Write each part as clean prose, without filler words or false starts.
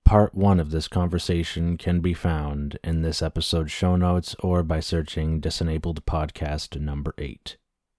part 1 of this conversation can be found in this episode's show notes or by searching Disenabled Podcast number 8.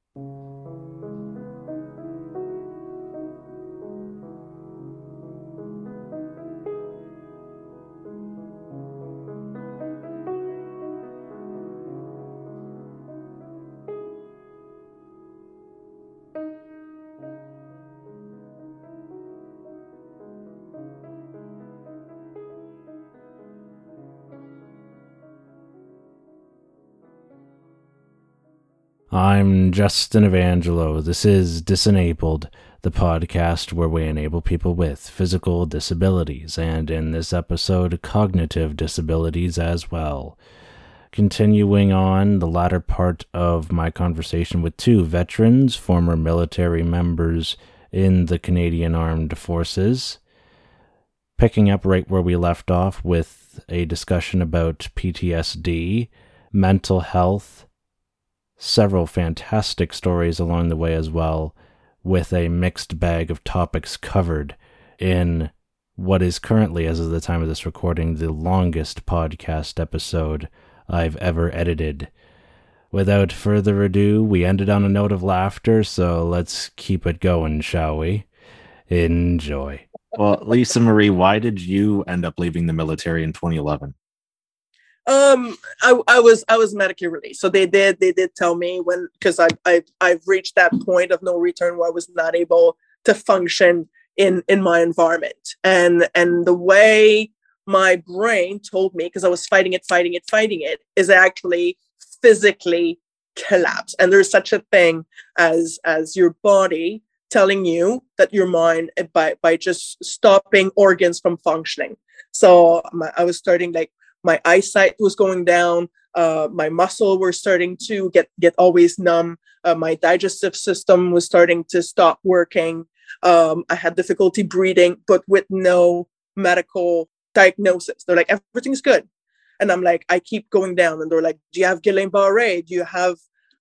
I'm Justin Evangelo. This is Disenabled, the podcast where we enable people with physical disabilities, and in this episode, cognitive disabilities as well. Continuing on the latter part of my conversation with 2 veterans, former military members in the Canadian Armed Forces, picking up right where we left off with a discussion about PTSD, mental health, several fantastic stories along the way as well, with a mixed bag of topics covered in what is currently, as of the time of this recording, the longest podcast episode I've ever edited. Without further ado, we ended on a note of laughter, so let's keep it going, shall we? Enjoy. Well, Lisa Marie, why did you end up leaving the military in 2011? I was medically released. So they did tell me because I've reached that point of no return where I was not able to function in my environment. And the way my brain told me, because I was fighting it, is actually physically collapse. And there's such a thing as your body telling you that your mind by just stopping organs from functioning. So I was starting my eyesight was going down. My muscle were starting to get always numb. My digestive system was starting to stop working. I had difficulty breathing, but with no medical diagnosis. They're like, everything's good. And I'm like, I keep going down. And they're like, do you have Guillain-Barré? Do you have,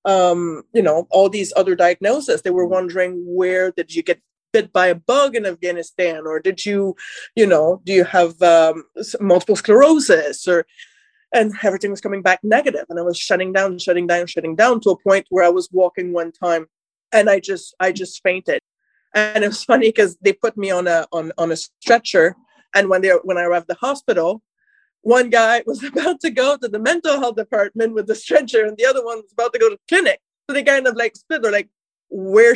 all these other diagnoses? They were wondering, where did you get bit by a bug in Afghanistan, or did you, do you have multiple sclerosis, and everything was coming back negative, and I was shutting down to a point where I was walking one time, and I just fainted, and it was funny because they put me on a stretcher, and when I arrived at the hospital, one guy was about to go to the mental health department with the stretcher, and the other one was about to go to the clinic, so they kind of split. They're like, where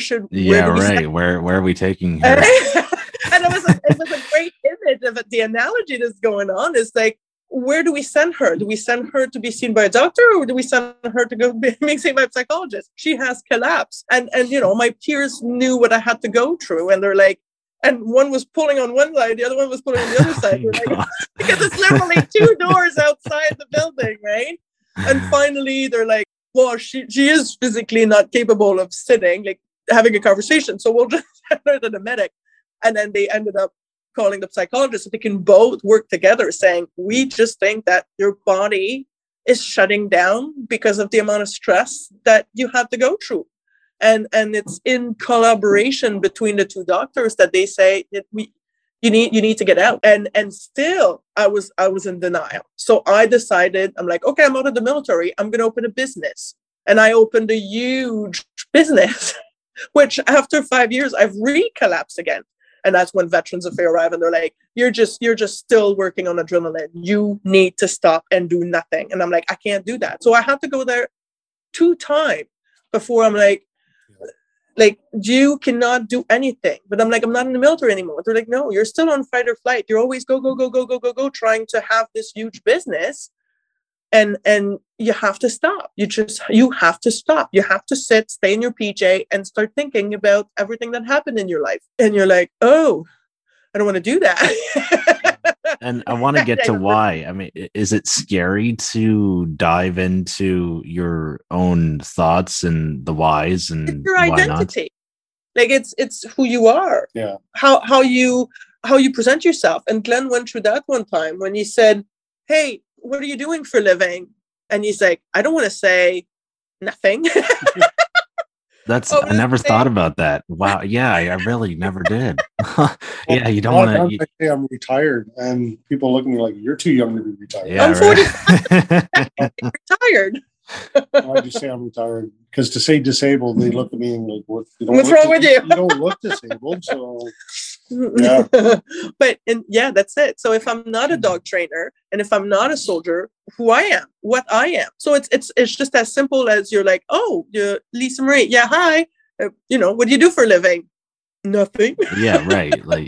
are we taking her? And it was a great image of it. The analogy that's going on is like, where do we send her? Do we send her to be seen by a doctor, or do we send her to go being seen by a psychologist? She has collapsed, and my peers knew what I had to go through, and they're like, and one was pulling on one side, the other one was pulling on the other side. Like, because it's literally 2 doors outside the building, right? And finally, they're like, well, she is physically not capable of sitting, having a conversation. So we'll just send her to the medic. And then they ended up calling the psychologist so they can both work together, saying, we just think that your body is shutting down because of the amount of stress that you have to go through. And it's in collaboration between the 2 doctors that they say that you need to get out. And still I was in denial. So I decided, I'm like, okay, I'm out of the military. I'm going to open a business. And I opened a huge business, which after 5 years, I've re-collapsed again. And that's when Veterans Affairs arrive, and they're like, you're just still working on adrenaline. You need to stop and do nothing. And I'm like, I can't do that. So I had to go there 2 times before I'm like, you cannot do anything. But I'm like, I'm not in the military anymore. They're like, no, you're still on fight or flight. You're always go, trying to have this huge business. And you have to stop. You have to stop. You have to stay in your PJ and start thinking about everything that happened in your life. And you're like, oh, I don't want to do that. And I want to get to why. I mean, is it scary to dive into your own thoughts and the whys and it's your identity? It's who you are. Yeah. How you present yourself. And Glenn went through that one time when he said, hey, what are you doing for a living? And he's like, I don't want to say nothing. I never thought about that. Wow. Yeah, I really never did. Yeah, you don't want to. Say I'm retired, and people look at me like, "You're too young to be retired." Yeah, I'm 45. Retired. I just say I'm retired because to say disabled, they look at me and like, "What's wrong with you? You don't look disabled." So yeah, but that's it. So if I'm not a dog trainer and if I'm not a soldier, who I am, what I am. So it's just as simple as you're like, oh, you're Lisa Marie. Yeah, hi. What do you do for a living? Nothing. Yeah, right. Like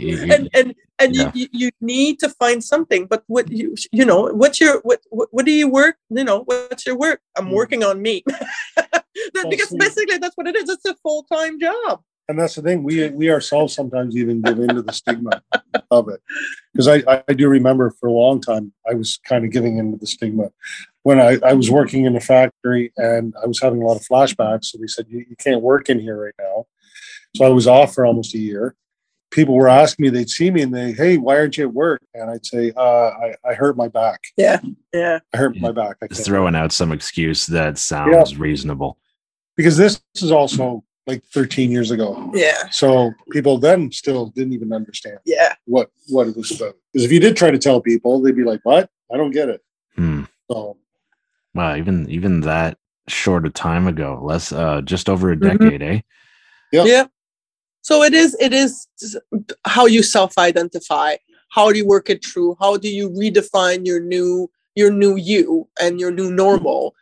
you need to find something. But what what's your what do you work? What's your work? I'm working on me. Because basically that's what it is. It's a full-time job. And that's the thing. We ourselves sometimes even give into the stigma of it. Because I do remember for a long time, I was kind of giving into the stigma. When I was working in a factory and I was having a lot of flashbacks. So they said, you can't work in here right now. So I was off for almost a year. People were asking me, they'd see me and hey, why aren't you at work? And I'd say, I hurt my back. Yeah. I hurt my back. Just throwing out some excuse that sounds reasonable. Because this is also like 13 years ago. Yeah. So people then still didn't even understand what it was about. Because if you did try to tell people, they'd be like, what? I don't get it. So wow, even that short a time ago, just over a decade, eh? Yeah. So it is how you self-identify. How do you work it through? How do you redefine your new you and your new normal?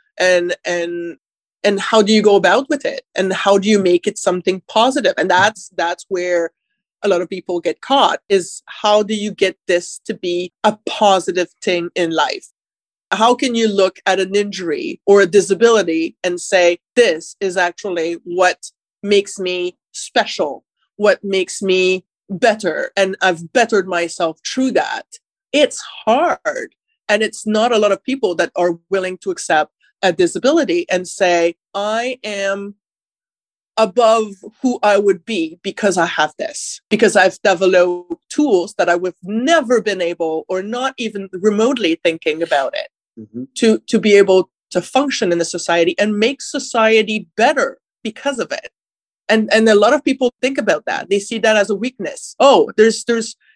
And how do you go about with it? And how do you make it something positive? And that's where a lot of people get caught, is how do you get this to be a positive thing in life? How can you look at an injury or a disability and say, this is actually what makes me special, what makes me better, and I've bettered myself through that? It's hard. And it's not a lot of people that are willing to accept a disability and say, I am above who I would be because I have this, because I've developed tools that I would have never been able, or not even remotely thinking about it, to be able to function in the society and make society better because of it. And a lot of people think about that. They see that as a weakness. Oh, there's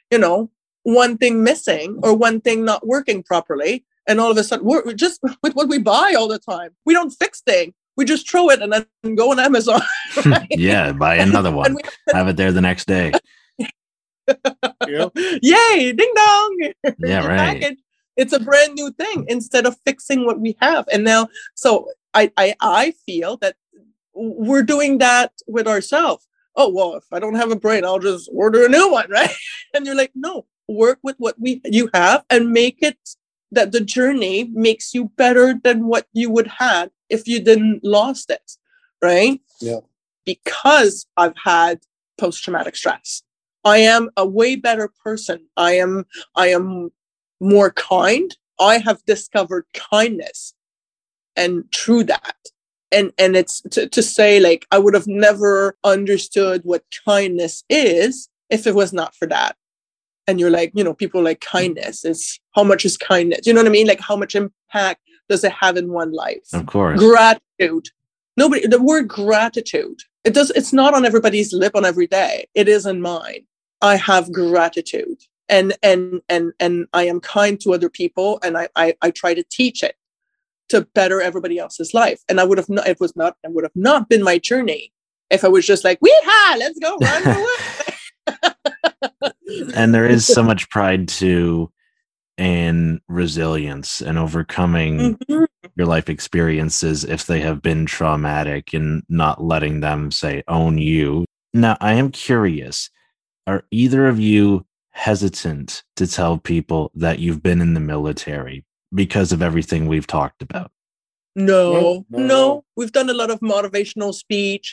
one thing missing or one thing not working properly. And all of a sudden, we're just with what we buy all the time. We don't fix things. We just throw it and then go on Amazon. Right? Yeah, buy another one. Have it there the next day. Yay, ding dong. Yeah, right. Package. It's a brand new thing instead of fixing what we have. And now, so I feel that we're doing that with ourselves. Oh, well, if I don't have a brain, I'll just order a new one, right? And you're like, no, work with what you have and make it that the journey makes you better than what you would have if you didn't lost it, right? Yeah. Because I've had post-traumatic stress, I am a way better person. I am more kind. I have discovered kindness, and through that, and it's to say, like, I would have never understood what kindness is if it was not for that. And you're like, people like, kindness is, how much is kindness? You know what I mean? Like, how much impact does it have in one life? Of course. Gratitude. The word gratitude, it's not on everybody's lip on every day. It is in mine. I have gratitude, and I am kind to other people, and I try to teach it to better everybody else's life. And it would have not been my journey if I was just like, weehaw, let's go run away. And there is so much pride too in resilience and overcoming your life experiences if they have been traumatic, and not letting them own you. Now, I am curious, are either of you hesitant to tell people that you've been in the military because of everything we've talked about? No. We've done a lot of motivational speech.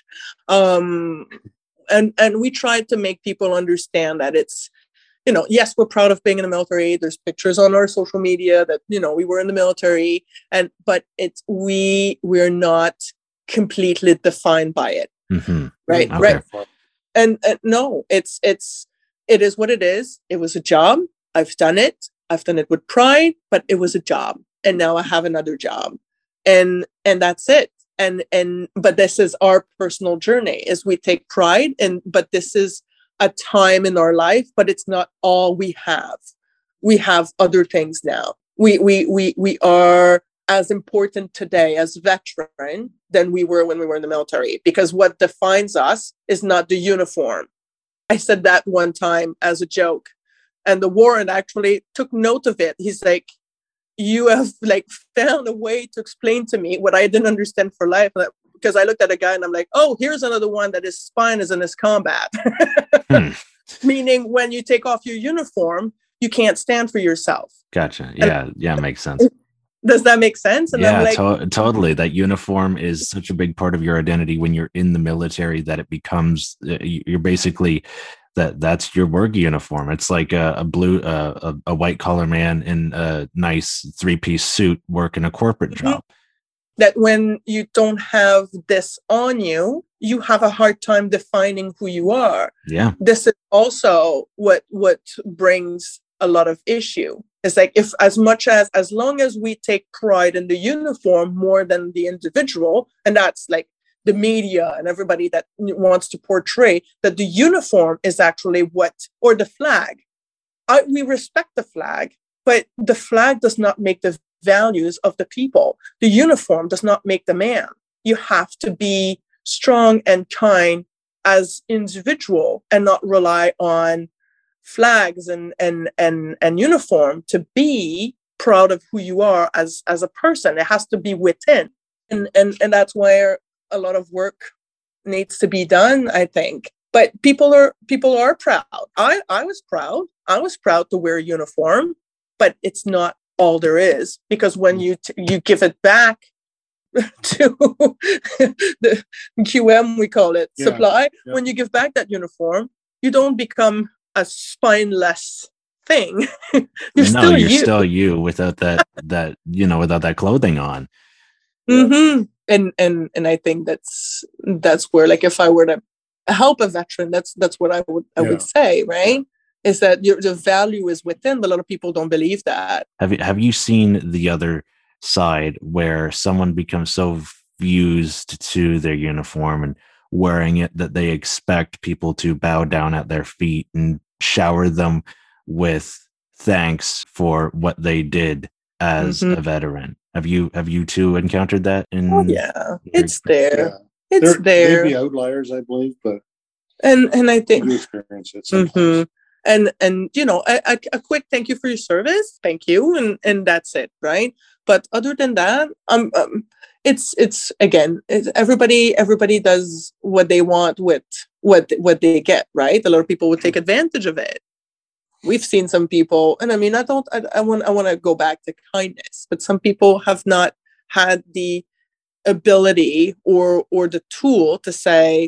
And we tried to make people understand that it's, yes, we're proud of being in the military. There's pictures on our social media that, we were in the military, but we're not completely defined by it. Right. Okay. Right. And no, it is what it is. It was a job. I've done it. I've done it with pride, but it was a job. And now I have another job. And that's it. but this is our personal journey, is we take pride but this is a time in our life, but it's not all we have. We have other things now. We are as important today as veteran than we were when we were in the military, because what defines us is not the uniform. I said that one time as a joke, and the warrant actually took note of it. He's like, you have like found a way to explain to me what I didn't understand for life. Because I looked at a guy and I'm like, oh, here's another one that his spine is in his combat. Meaning when you take off your uniform, you can't stand for yourself. Gotcha. Yeah, makes sense. Does that make sense? And yeah, I'm like, totally. That uniform is such a big part of your identity when you're in the military that it becomes, you're basically, that's your work uniform. It's like a white collar man in a nice 3-piece suit working a corporate job. That when you don't have this on you, you have a hard time defining who you are. Yeah. This is also what brings a lot of issue. It's like, if as long as we take pride in the uniform more than the individual, and that's like the media and everybody that wants to portray that the uniform is actually or the flag. We respect the flag, but the flag does not make the values of the people. The uniform does not make the man. You have to be strong and kind as individual and not rely on flags and uniform to be proud of who you are as a person. It has to be within. And that's where a lot of work needs to be done, I think. But people are proud. I was proud. I was proud to wear a uniform, but it's not all there is, because when you give it back to the QM, we call it supply. Yeah. When you give back that uniform, you don't become a spineless thing. You're still you without that without that clothing on. Mm-hmm. And I think that's where, like, if I were to help a veteran, that's what I would say, right? Is that the value is within, but a lot of people don't believe that. Have you seen the other side where someone becomes so fused to their uniform and wearing it that they expect people to bow down at their feet and shower them with thanks for what they did as a veteran? Have you two encountered that? It's there. Yeah. It's there. Maybe outliers, I believe, but and I think you experience it sometimes. And a quick thank you for your service, thank you, and that's it, right? But other than that, it's everybody does what they want with what they get, right? A lot of people would take advantage of it. We've seen some people, and I mean, I want to go back to kindness, but some people have not had the ability or the tool to say,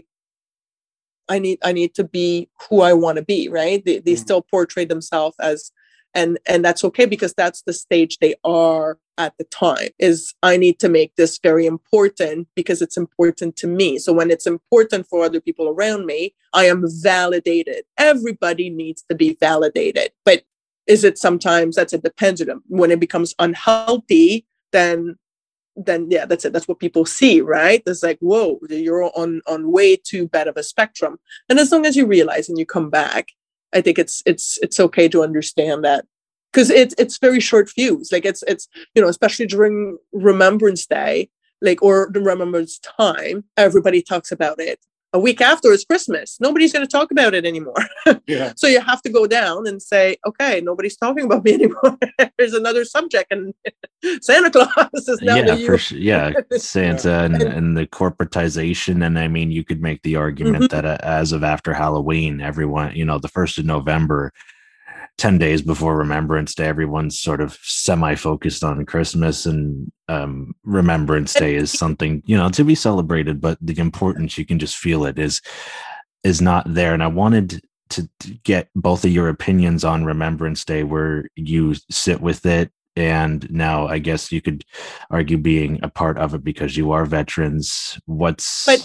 I need to be who I want to be, right? They still portray themselves as, and that's okay, because that's the stage they are at the time, is I need to make this very important because it's important to me. So when it's important for other people around me, I am validated. Everybody needs to be validated. But is it sometimes that's a pendulum? When it becomes unhealthy, then yeah, that's it. That's what people see, right? It's like, whoa, you're on way too bad of a spectrum. And as long as you realize and you come back, I think it's okay to understand that, because it's very short fuse. Like it's especially during Remembrance Day, like, or the Remembrance time, everybody talks about it. A week after is Christmas. Nobody's going to talk about it anymore. Yeah. So you have to go down and say, okay, nobody's talking about me anymore. There's another subject, and Santa Claus is now the for sure. Yeah, Santa and the corporatization. And I mean, you could make the argument that as of after Halloween, everyone, the 1st of November, 10 days before Remembrance Day, everyone's sort of semi-focused on Christmas, and Remembrance Day is something, to be celebrated, but the importance, you can just feel it, is not there. And I wanted to get both of your opinions on Remembrance Day, where you sit with it. And now I guess you could argue being a part of it because you are veterans. But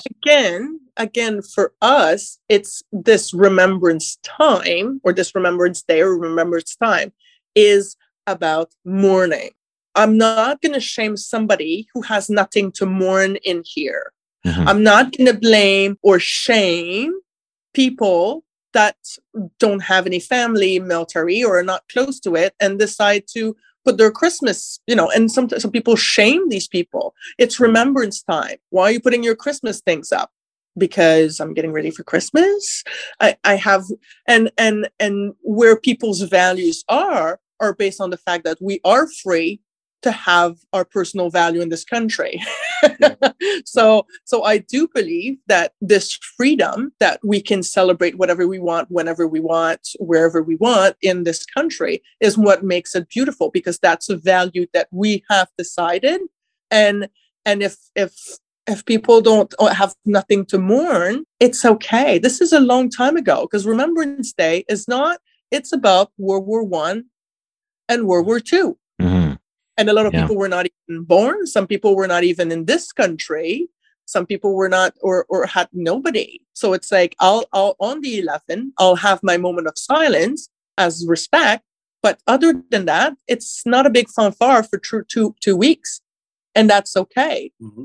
again, for us, it's this Remembrance time, or this Remembrance Day or Remembrance time is about mourning. I'm not going to shame somebody who has nothing to mourn in here. Mhm. I'm not going to blame or shame people that don't have any family, military, or are not close to it and decide to put their Christmas, and some people shame these people. It's remembrance time. Why are you putting your Christmas things up? Because I'm getting ready for Christmas. I have, and where people's values are based on the fact that we are free to have our personal value in this country. So I do believe that this freedom that we can celebrate whatever we want, whenever we want, wherever we want in this country is what makes it beautiful, because that's a value that we have decided. And if people don't have nothing to mourn, it's okay. This is a long time ago, because Remembrance Day it's about World War I and World War II. Mhm. And a lot of people were not even born. Some people were not even in this country. Some people were not, or had nobody. So it's like, I'll on the 11th, I'll have my moment of silence as respect. But other than that, it's not a big fanfare for two weeks. And that's okay. Mhm.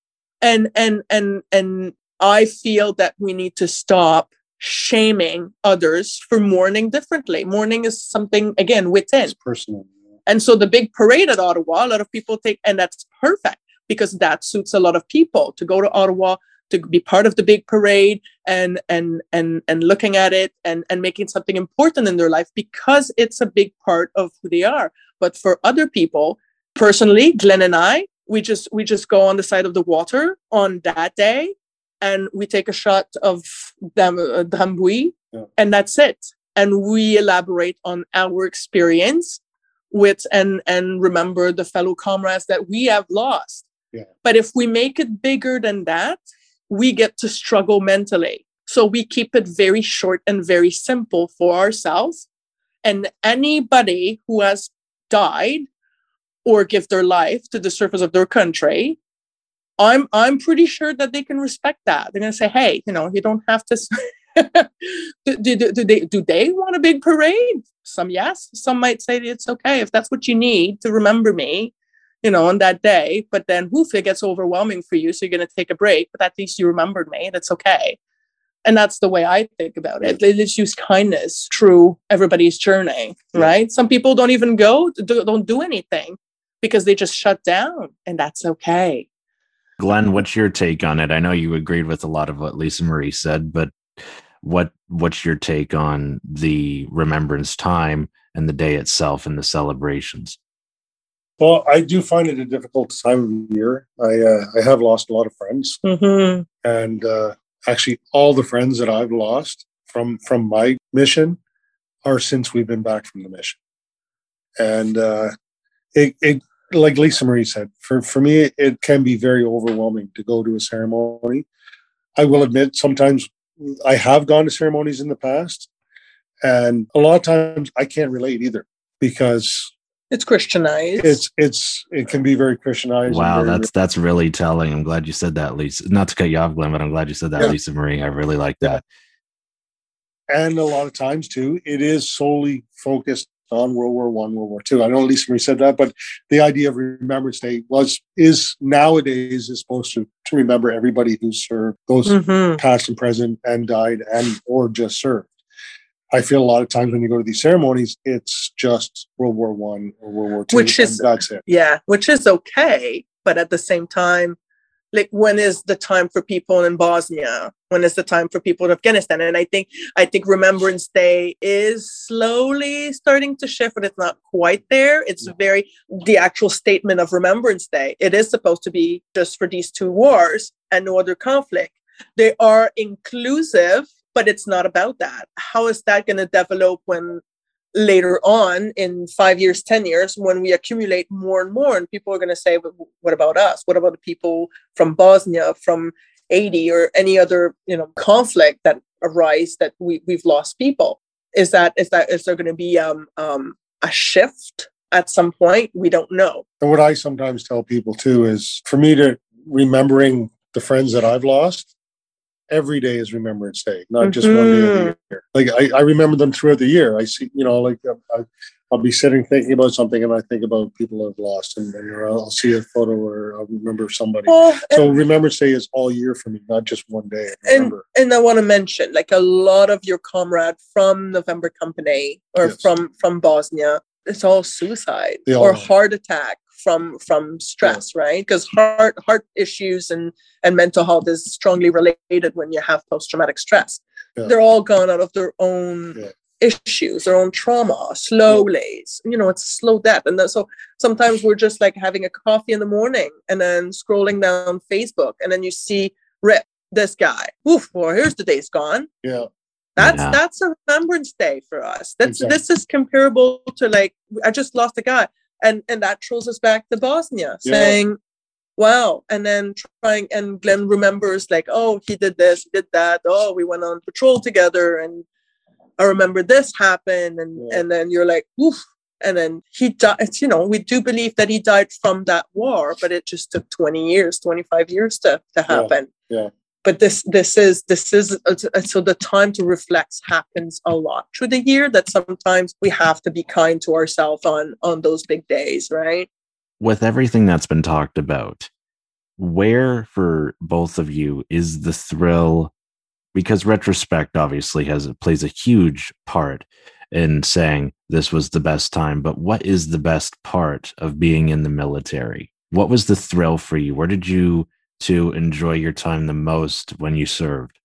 And I feel that we need to stop shaming others for mourning differently. Mourning is something, again, within. It's personal. And so the big parade at Ottawa, a lot of people take, and that's perfect, because that suits a lot of people to go to Ottawa, to be part of the big parade and looking at it and making something important in their life, because it's a big part of who they are. But for other people, personally, Glenn and I, we just go on the side of the water on that day and we take a shot of Drambuie, and that's it. And we elaborate on our experience with and remember the fellow comrades that we have lost. Yeah. But if we make it bigger than that, we get to struggle mentally. So we keep it very short and very simple for ourselves. And anybody who has died or give their life to the service of their country, I'm pretty sure that they can respect that. They're going to say, hey, you don't have to. do they want a big parade? Some yes. Some might say it's okay if that's what you need to remember me, on that day. But then, it gets overwhelming for you, so you're going to take a break. But at least you remembered me. That's okay. And that's the way I think about it. Let's use kindness through everybody's journey, right? Some people don't even don't do anything because they just shut down, and that's okay. Glenn, what's your take on it? I know you agreed with a lot of what Lisa Marie said, but what's your take on the remembrance time and the day itself and the celebrations? Well, I do find it a difficult time of year. I have lost a lot of friends, Mm-hmm. and actually, all the friends that I've lost from my mission are since we've been back from the mission. And it like Lisa Marie said, for me, it can be very overwhelming to go to a ceremony. I will admit, sometimes I have gone to ceremonies in the past, and a lot of times I can't relate either, because it's Christianized. It can be very Christianized. Wow, that's really telling. I'm glad you said that, Lisa. Not to cut you off, Glenn, but I'm glad you said that, Lisa Marie. I really like that. And a lot of times too, it is solely focused on World War I, World War II. I know Lisa Marie said that, but the idea of Remembrance Day is nowadays is supposed to remember everybody who served, those past and present and died and or just served. I feel a lot of times when you go to these ceremonies, it's just World War I or World War II, that's it. Yeah, which is okay. But at the same time, like, when is the time for people in Bosnia? When is the time for people in Afghanistan? And I think Remembrance Day is slowly starting to shift, but it's not quite there. It's the actual statement of Remembrance Day. It is supposed to be just for these two wars and no other conflict. They are inclusive, but it's not about that. How is that going to develop when later on in 5 years, 10 years, when we accumulate more and more, and people are going to say, what about us? What about the people from Bosnia, from Haiti, or any other, conflict that arise that we've lost people? Is there going to be a shift at some point? We don't know. And what I sometimes tell people too is, for me to remembering the friends that I've lost, every day is Remembrance Day, not just one day of the year. Like I remember them throughout the year. I see, on I'll be sitting thinking about something, and I think about people I've lost, and I'll see a photo or I'll remember somebody. So Remembrance Day is all year for me, not just one day. And I want to mention, like, a lot of your comrade from November Company or from Bosnia, it's all suicide or heart attack from stress, right? Because heart issues and mental health is strongly related when you have post-traumatic stress. Yeah. They're all gone out of their own issues, their own trauma, slowly. It's a slow death. And so sometimes we're just like having a coffee in the morning and then scrolling down Facebook, and then you see, rip, this guy. Oof, well, here's the day's gone. Yeah. That's a Remembrance Day for us. This is comparable to, like, I just lost a guy. And that throws us back to Bosnia, saying, wow. And then and Glenn remembers, like, oh, he did this, he did that. Oh, we went on patrol together, and I remember this happened. And then you're like, oof. And then he died. We do believe that he died from that war, but it just took 20 years, 25 years to happen. Yeah. But this is so the time to reflect happens a lot through the year, that sometimes we have to be kind to ourselves on those big days, right? With everything that's been talked about, where for both of you is the thrill? Because retrospect obviously plays a huge part in saying this was the best time, but what is the best part of being in the military? What was the thrill for you? Where did you to enjoy your time the most when you served?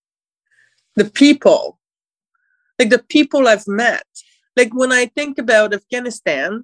The people. Like, the people I've met. Like, when I think about Afghanistan,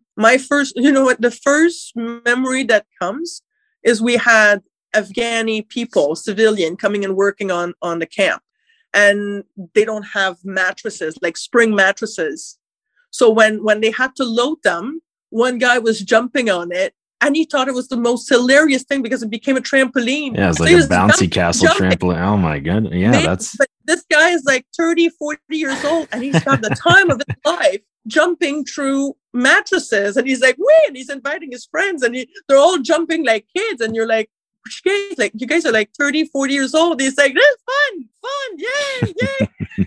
the first memory that comes is we had Afghani people, civilian, coming and working on the camp. And they don't have mattresses, like spring mattresses. So when they had to load them, one guy was jumping on it, and he thought it was the most hilarious thing because it became a trampoline. Yeah, it's like a bouncy castle trampoline. Oh my god. Yeah, but this guy is like 30, 40 years old, and he's got the time of his life jumping through mattresses. And he's like, wait, and he's inviting his friends, and they're all jumping like kids. And you're like, you guys are like 30, 40 years old. He's like, this is fun, yay.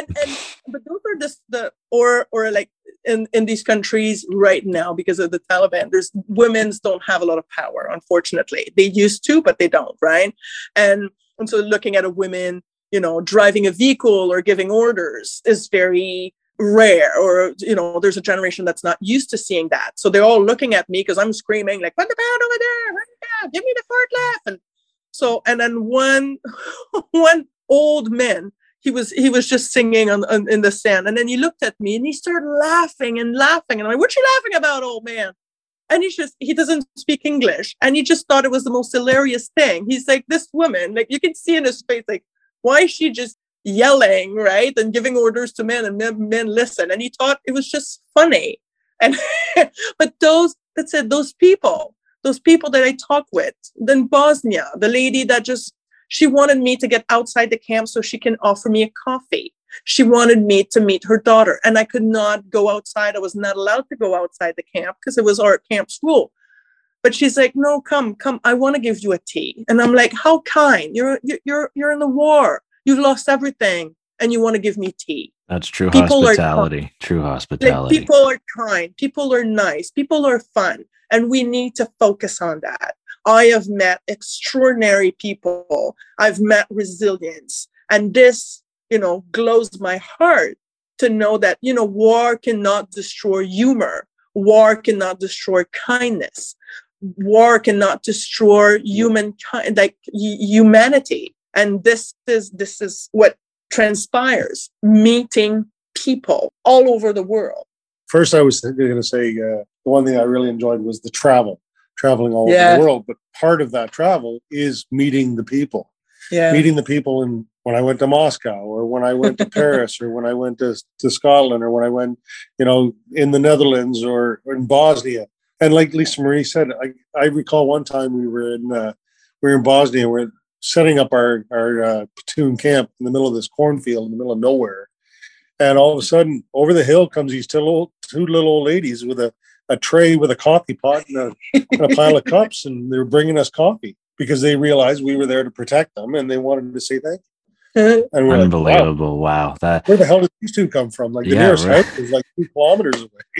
But those are or like in these countries right now, because of the Taliban, women don't have a lot of power, unfortunately. They used to, but they don't, right? And so looking at a woman, driving a vehicle or giving orders is very rare, or there's a generation that's not used to seeing that. So they're all looking at me because I'm screaming, like, put the pound over there, right now, give me the forklift. And then one old man, he was just singing in the sand, and then he looked at me and he started laughing, and I'm like, what you laughing about, old man? And he doesn't speak English, and he just thought it was the most hilarious thing. He's like, this woman, like, you can see in his face, like, why is she just yelling, right, and giving orders to men, and men listen? And he thought it was just funny. And but those people that I talk with, then Bosnia, the lady that she wanted me to get outside the camp so she can offer me a coffee. She wanted me to meet her daughter, and I could not go outside. I was not allowed to go outside the camp because it was our camp's rule. But she's like, no, come, I want to give you a tea. And I'm like, how kind? You're in the war. You've lost everything, and you want to give me tea. That's true hospitality. True hospitality. Like, people are kind. People are nice. People are fun. And we need to focus on that. I have met extraordinary people. I've met resilience. And this, glows my heart to know that, war cannot destroy humor. War cannot destroy kindness. War cannot destroy humankind, like humanity. And this is what transpires, meeting people all over the world. First, I was going to say the one thing I really enjoyed was the traveling all over the world. But part of that travel is meeting the people. Yeah. Meeting the people when I went to Moscow, or when I went to Paris, or when I went to Scotland, or when I went, in the Netherlands or in Bosnia. And like Lisa Marie said, I recall one time we were in Bosnia. We're setting up our platoon camp in the middle of this cornfield in the middle of nowhere. And all of a sudden, over the hill comes these two little old ladies with a tray with a coffee pot and a pile of cups, and they were bringing us coffee because they realized we were there to protect them, and they wanted to say thank you. And unbelievable! Like, wow, where the hell did these two come from? Like, the nearest house was like 2 kilometers away.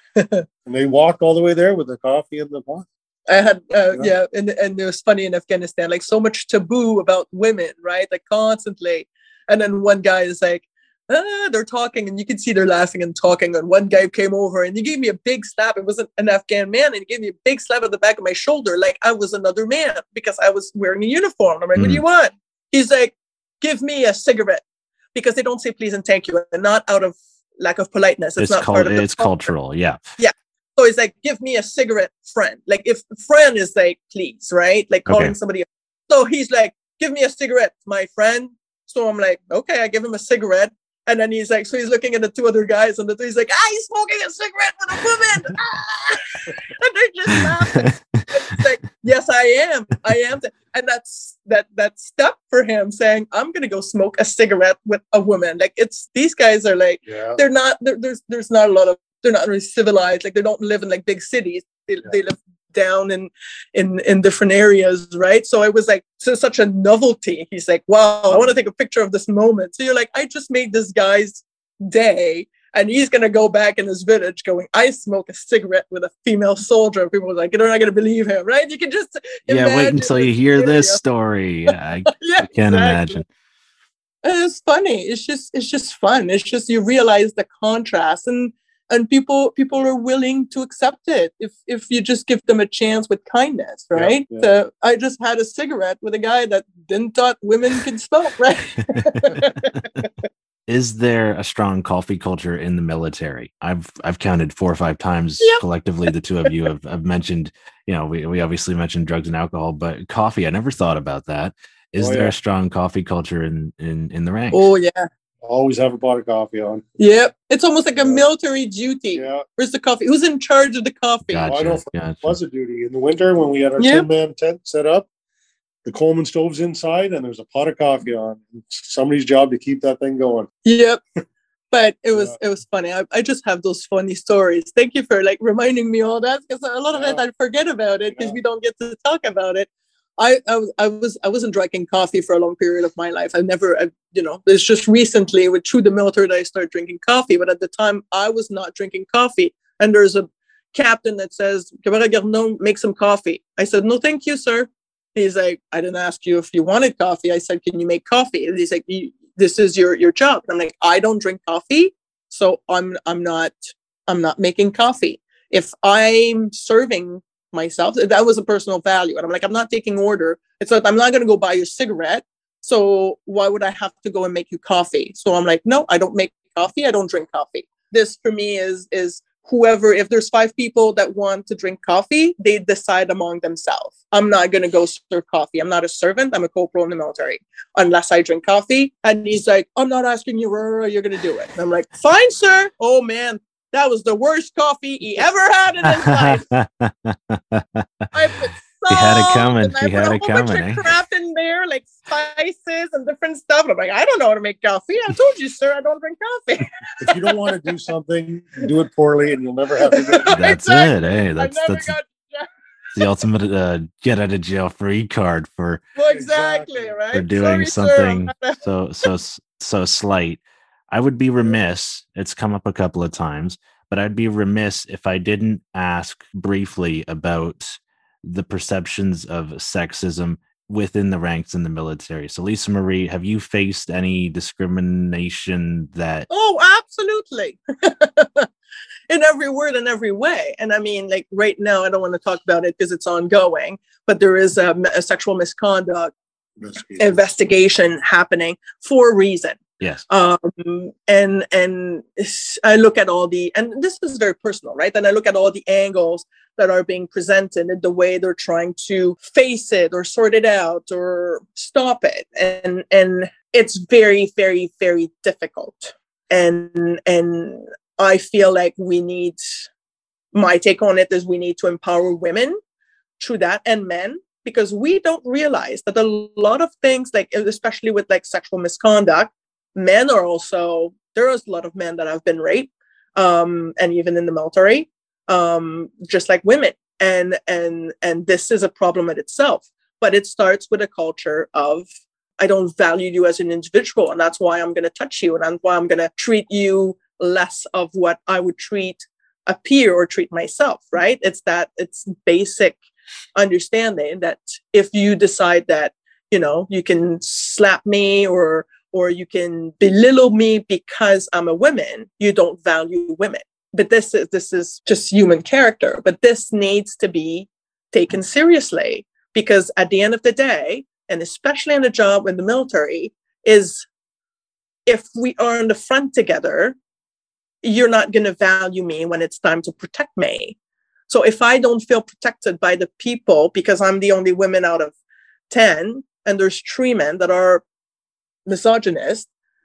And they walked all the way there with the coffee in the pot. I had, and it was funny in Afghanistan, like so much taboo about women, right? Like constantly. And then one guy is like, they're talking, and you can see they're laughing and talking. And one guy came over and he gave me a big slap. It wasn't an Afghan man, and he gave me a big slap at the back of my shoulder, like I was another man because I was wearing a uniform. I'm like, what do you want? He's like, give me a cigarette, because they don't say please and thank you, and not out of lack of politeness. It's not part of the cultural. Yeah. Yeah. So it's like, give me a cigarette, friend. Like if friend is like, please, right? Like calling somebody. So he's like, give me a cigarette, my friend. So I'm like, okay, I give him a cigarette. And then he's like, so he's looking at the two other guys, and he's like, he's smoking a cigarette with a woman. And they're just laughing. It's like, yes, I am. And that stuck for him, saying, I'm going to go smoke a cigarette with a woman. Like these guys are like, they're not, there's not a lot of, they're not really civilized. Like they don't live in like big cities. They live down in different areas, right? So it was like such a novelty. He's like, wow, I want to take a picture of this moment. So you're like, I just made this guy's day, and he's gonna go back in his village going, I smoke a cigarette with a female soldier. People were like, they're not gonna believe him, right? You can just wait until you hear this story. I can't imagine. It's funny. It's just fun. It's just, you realize the contrast, and people are willing to accept it if you just give them a chance with kindness, right? So I just had a cigarette with a guy that didn't thought women could smoke, right? Is there a strong coffee culture in the military? I've counted 4 or 5 times collectively. The two of you have mentioned, we obviously mentioned drugs and alcohol, but coffee, I never thought about that. Is there a strong coffee culture in the ranks? Oh yeah. Always have a pot of coffee on. Yep. It's almost like a military duty. Yeah. Where's the coffee? Who's in charge of the coffee? Gotcha. I know it was a duty. In the winter, when we had our 10-man tent set up, the Coleman stove's inside, and there's a pot of coffee on. It's somebody's job to keep that thing going. Yep. But it was funny. I just have those funny stories. Thank you for like reminding me all that, because a lot of it I forget about it because we don't get to talk about it. I wasn't drinking coffee for a long period of my life. It's just recently through the military that I started drinking coffee. But at the time, I was not drinking coffee. And there's a captain that says, Camarade Garneau, make some coffee. I said, no, thank you, sir. He's like, I didn't ask you if you wanted coffee. I said, can you make coffee? And he's like, this is your job. And I'm like, I don't drink coffee, so I'm not making coffee. If I'm serving myself, that was a personal value, and I'm like, I'm not taking order. It's like, I'm not going to go buy you a cigarette, so why would I have to go and make you coffee? So I'm like, no, I don't make coffee. I don't drink coffee. This for me is whoever, if there's 5 people that want to drink coffee, they decide among themselves. I'm not going to go serve coffee. I'm not a servant. I'm a corporal in the military unless I drink coffee. And he's like, I'm not asking you, you're going to do it. And I'm like, fine, sir. Oh man, that was the worst coffee he ever had in his life. I put salt, he had it coming. He had it coming. Crap in there, like spices and different stuff. And I'm like, I don't know how to make coffee. I told you, sir, I don't drink coffee. If you don't want to do something, do it poorly, and you'll never have to do it. That's it. Hey, that's the ultimate get out of jail free card for right? For doing something so slight. I would be remiss, it's come up a couple of times, but I'd be remiss if I didn't ask briefly about the perceptions of sexism within the ranks in the military. So Lisa Marie, have you faced any discrimination that... Oh, absolutely. In every word and every way. And I mean, like right now, I don't want to talk about it because it's ongoing, but there is a sexual misconduct investigation happening for a reason. Yes. And I look at all and this is very personal, right? And I look at all the angles that are being presented and the way they're trying to face it or sort it out or stop it. And it's very, very, very difficult. And I feel like my take on it is we need to empower women through that, and men, because we don't realize that a lot of things, like especially with like sexual misconduct, men are also, there is a lot of men that have been raped, and even in the military, just like women. And this is a problem in itself, but it starts with a culture of, I don't value you as an individual, and that's why I'm going to touch you, and that's why I'm going to treat you less of what I would treat a peer or treat myself, right? It's basic understanding that if you decide that, you can slap me or you can belittle me because I'm a woman, you don't value women. But this is just human character. But this needs to be taken seriously, because at the end of the day, and especially in a job in the military, is if we are on the front together, you're not going to value me when it's time to protect me. So if I don't feel protected by the people because I'm the only woman out of 10 and there's 3 men that are misogynist,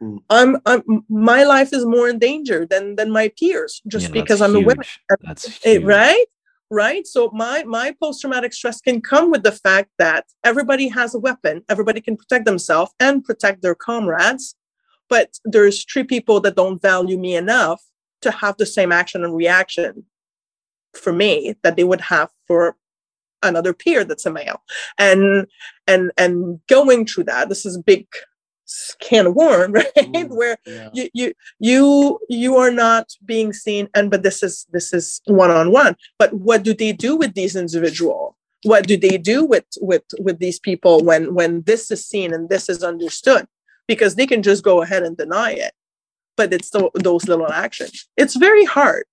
my life is more in danger than my peers, just because I'm a woman. That's huge. Right. So my post-traumatic stress can come with the fact that everybody has a weapon, everybody can protect themselves and protect their comrades, but there's 3 people that don't value me enough to have the same action and reaction for me that they would have for another peer that's a male. And going through that, this is a big can of worm, right? Where you are not being seen, but this is one-on-one. But what do they do with these individuals? What do they do with these people when this is seen and this is understood? Because they can just go ahead and deny it, but it's those little actions. It's very hard.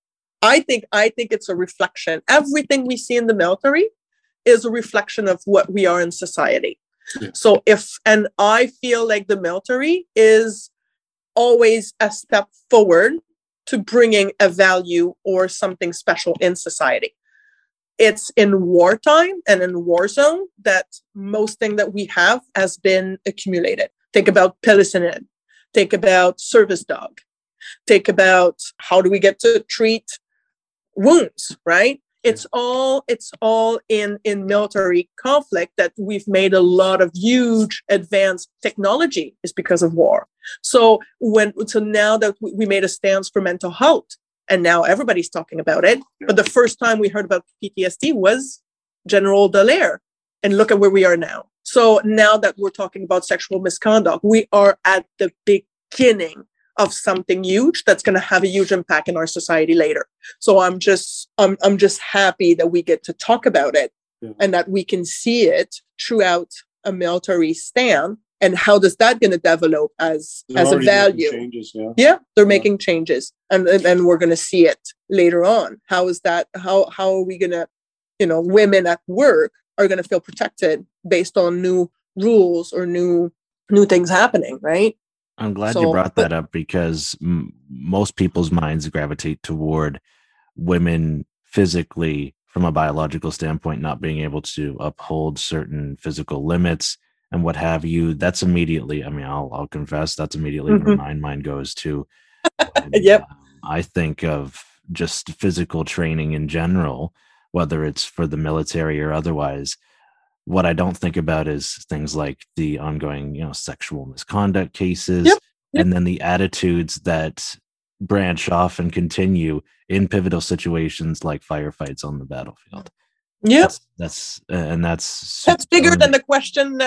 I think it's a reflection. Everything we see in the military is a reflection of what we are in society. Yeah. So and I feel like the military is always a step forward to bringing a value or something special in society. It's in wartime and in war zone that most thing that we have has been accumulated. Think about penicillin. Think about service dog. Think about how do we get to treat wounds, right? It's all in military conflict that we've made a lot of huge advanced technology is because of war. So now that we made a stance for mental health, and now everybody's talking about it. But the first time we heard about PTSD was General Dallaire, and look at where we are now. So now that we're talking about sexual misconduct, we are at the beginning of something huge that's going to have a huge impact in our society later. So I'm just happy that we get to talk about it and that we can see it throughout a military stand. And how does that going to develop as a value? Changes, they're making changes, and we're going to see it later on. How is that? How are we going to, women at work are going to feel protected based on new rules or new things happening, right? I'm glad you brought that up, because most people's minds gravitate toward women physically, from a biological standpoint, not being able to uphold certain physical limits and what have you. That's immediately, I'll confess, that's immediately where my mind goes to. Yep. I think of just physical training in general, whether it's for the military or otherwise. What I don't think about is things like the ongoing, sexual misconduct cases, and then the attitudes that branch off and continue in pivotal situations like firefights on the battlefield. Yeah, that's bigger than the question.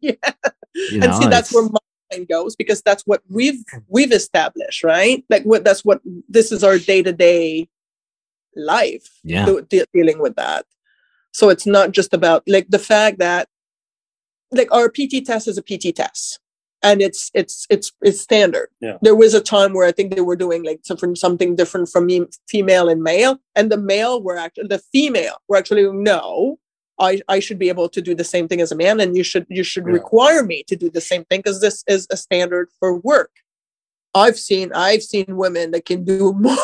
And see, that's where my mind goes, because that's what we've established, right? Like this is our day-to-day life. Dealing with that. So it's not just about like the fact that like our PT test is a PT test, and it's standard. Yeah. There was a time where I think they were doing like something different from female and male, and the female were actually no, I should be able to do the same thing as a man, and you should require me to do the same thing because this is a standard for work. I've seen women that can do more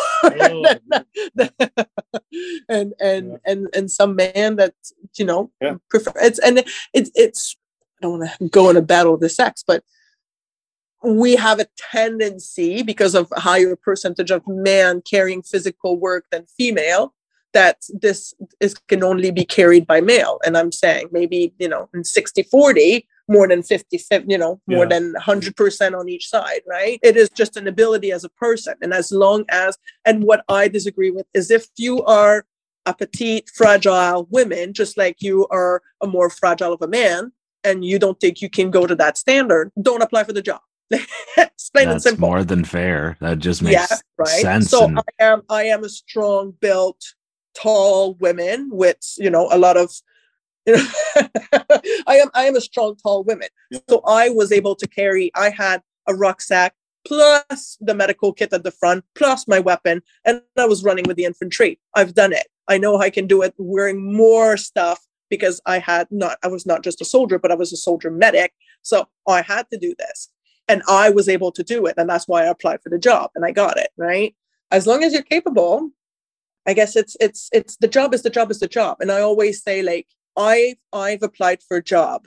and some man that prefer it's I don't want to go in a battle of the sex, but we have a tendency, because of a higher percentage of men carrying physical work than female, that this can only be carried by male. And I'm saying maybe in 60-40, more than 50, more than 100% on each side, right? It is just an ability as a person. And as long as, and what I disagree with is if you are a petite, fragile woman, just like you are a more fragile of a man, and you don't think you can go to that standard, don't apply for the job. It's plain and That's simple. more than fair. That just makes sense. So and I am a strong built, tall woman with, you know, a lot of, you know, I am a strong, tall woman. So I was able to carry, I had a rucksack plus the medical kit at the front, plus my weapon, and I was running with the infantry. I've done it. I know I can do it wearing more stuff because I was not just a soldier, but I was a soldier medic. So I had to do this. And I was able to do it. And that's why I applied for the job and I got it, right? As long as you're capable, I guess it's the job is the job is the job. And I always say, like, I've applied for a job,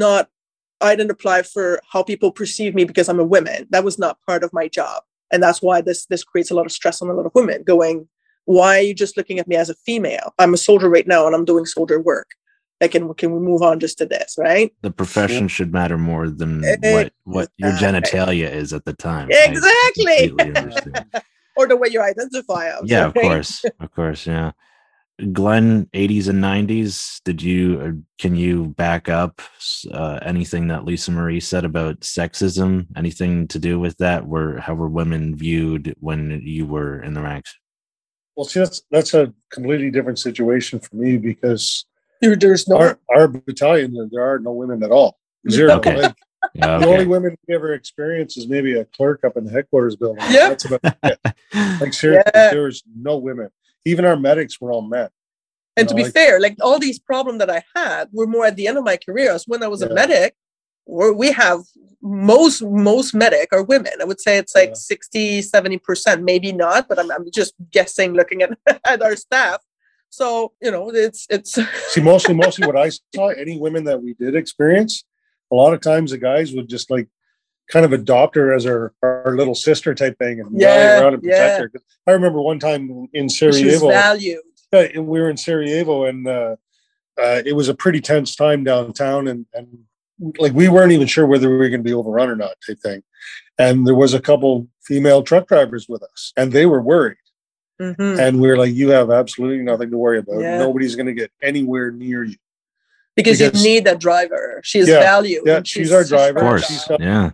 I didn't apply for how people perceive me because I'm a woman. That was not part of my job. And that's why this creates a lot of stress on a lot of women going, why are you just looking at me as a female? I'm a soldier right now and I'm doing soldier work. Like, can we move on just to this, right? the profession should matter more than what your genitalia is at the time. Exactly. I completely understand. Or the way you identify. Yeah, of course. Yeah. Glenn, 80s and 90s, can you back up anything that Lisa Marie said about sexism? Anything to do with that? How were women viewed when you were in the ranks? Well, see, that's a completely different situation for me because there's no our battalion, there are no women at all. Zero. Okay. Like, Okay. the only women we ever experienced is maybe a clerk up in the headquarters building. Yeah. That's about it. Like, seriously, there was no women. Even our medics were all men. And to be fair, like, all these problems that I had were more at the end of my career. As when I was a medic, we have most medic are women. I would say it's like 60-70%, maybe not, but I'm just guessing looking at our staff. So, you know, it's see, mostly what I saw, any women that we did experience, a lot of times the guys would just like kind of adopt her as our little sister type thing and rally around and protect her. I remember one time in Sarajevo, she was valued. We were in Sarajevo and it was a pretty tense time downtown and like we weren't even sure whether we were going to be overrun or not type thing. And there was a couple female truck drivers with us and they were worried. Mm-hmm. And we were like, you have absolutely nothing to worry about. Yeah. Nobody's going to get anywhere near you. Because you need that driver. She is valued. Yeah, she's our driver. Of course.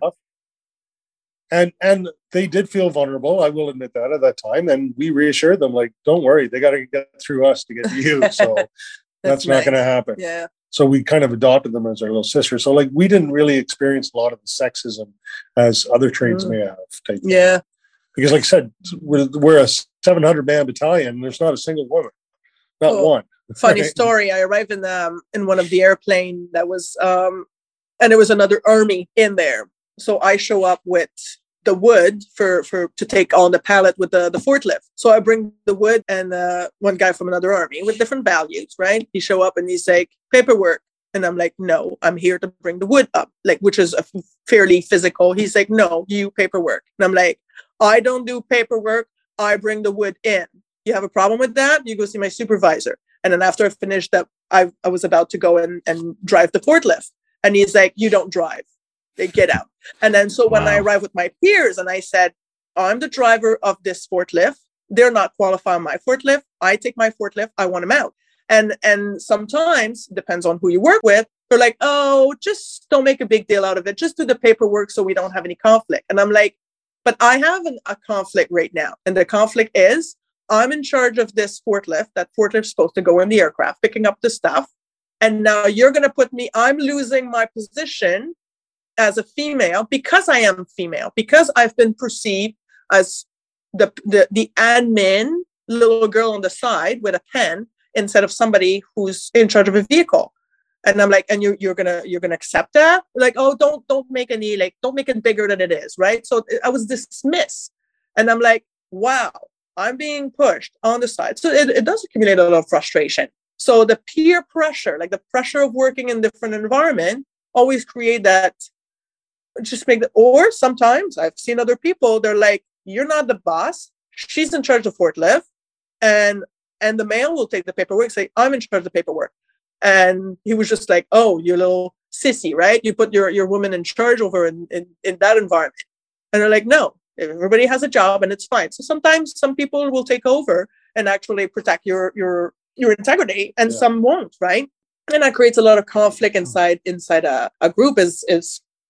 And they did feel vulnerable. I will admit that at that time. And we reassured them, like, don't worry, they got to get through us to get to you. So that's not going to happen. Yeah. So we kind of adopted them as our little sister. So like we didn't really experience a lot of the sexism as other trains may have. Yeah. Because like I said, we're a 700-man battalion. There's not a single woman. Not one. Funny story. I arrived in one of the airplane that was, and there was another army in there. So I show up with the wood to take on the pallet with the forklift. So I bring the wood and one guy from another army with different values, right? He show up and he's like, paperwork. And I'm like, no, I'm here to bring the wood up, like, which is a fairly physical. He's like, no, you paperwork. And I'm like, I don't do paperwork. I bring the wood in. You have a problem with that? You go see my supervisor. And then after I finished that, I was about to go and drive the forklift. And he's like, you don't drive. They get out. And then so when I arrived with my peers and I said, I'm the driver of this forklift. They're not qualified on my forklift. I take my forklift. I want them out. And sometimes, depends on who you work with, they're like, oh, just don't make a big deal out of it. Just do the paperwork so we don't have any conflict. And I'm like, but I have a conflict right now. And the conflict is I'm in charge of this forklift. That forklift's supposed to go in the aircraft, picking up the stuff. And now you're going to put me, I'm losing my position as a female because I am female, because I've been perceived as the admin little girl on the side with a pen instead of somebody who's in charge of a vehicle. And I'm like, and you're gonna accept that? Like, oh, don't make it bigger than it is, right? So I was dismissed, and I'm like, wow, I'm being pushed on the side. So it does accumulate a lot of frustration. So the peer pressure, like the pressure of working in different environment, always create that. Just make that. Or sometimes I've seen other people. They're like, you're not the boss. She's in charge of forklift, and the male will take the paperwork. Say, I'm in charge of the paperwork. And he was just like, oh, you little sissy, right? You put your woman in charge over in that environment. And they're like, no, everybody has a job and it's fine. So sometimes some people will take over and actually protect your integrity and some won't, right? And that creates a lot of conflict inside a group is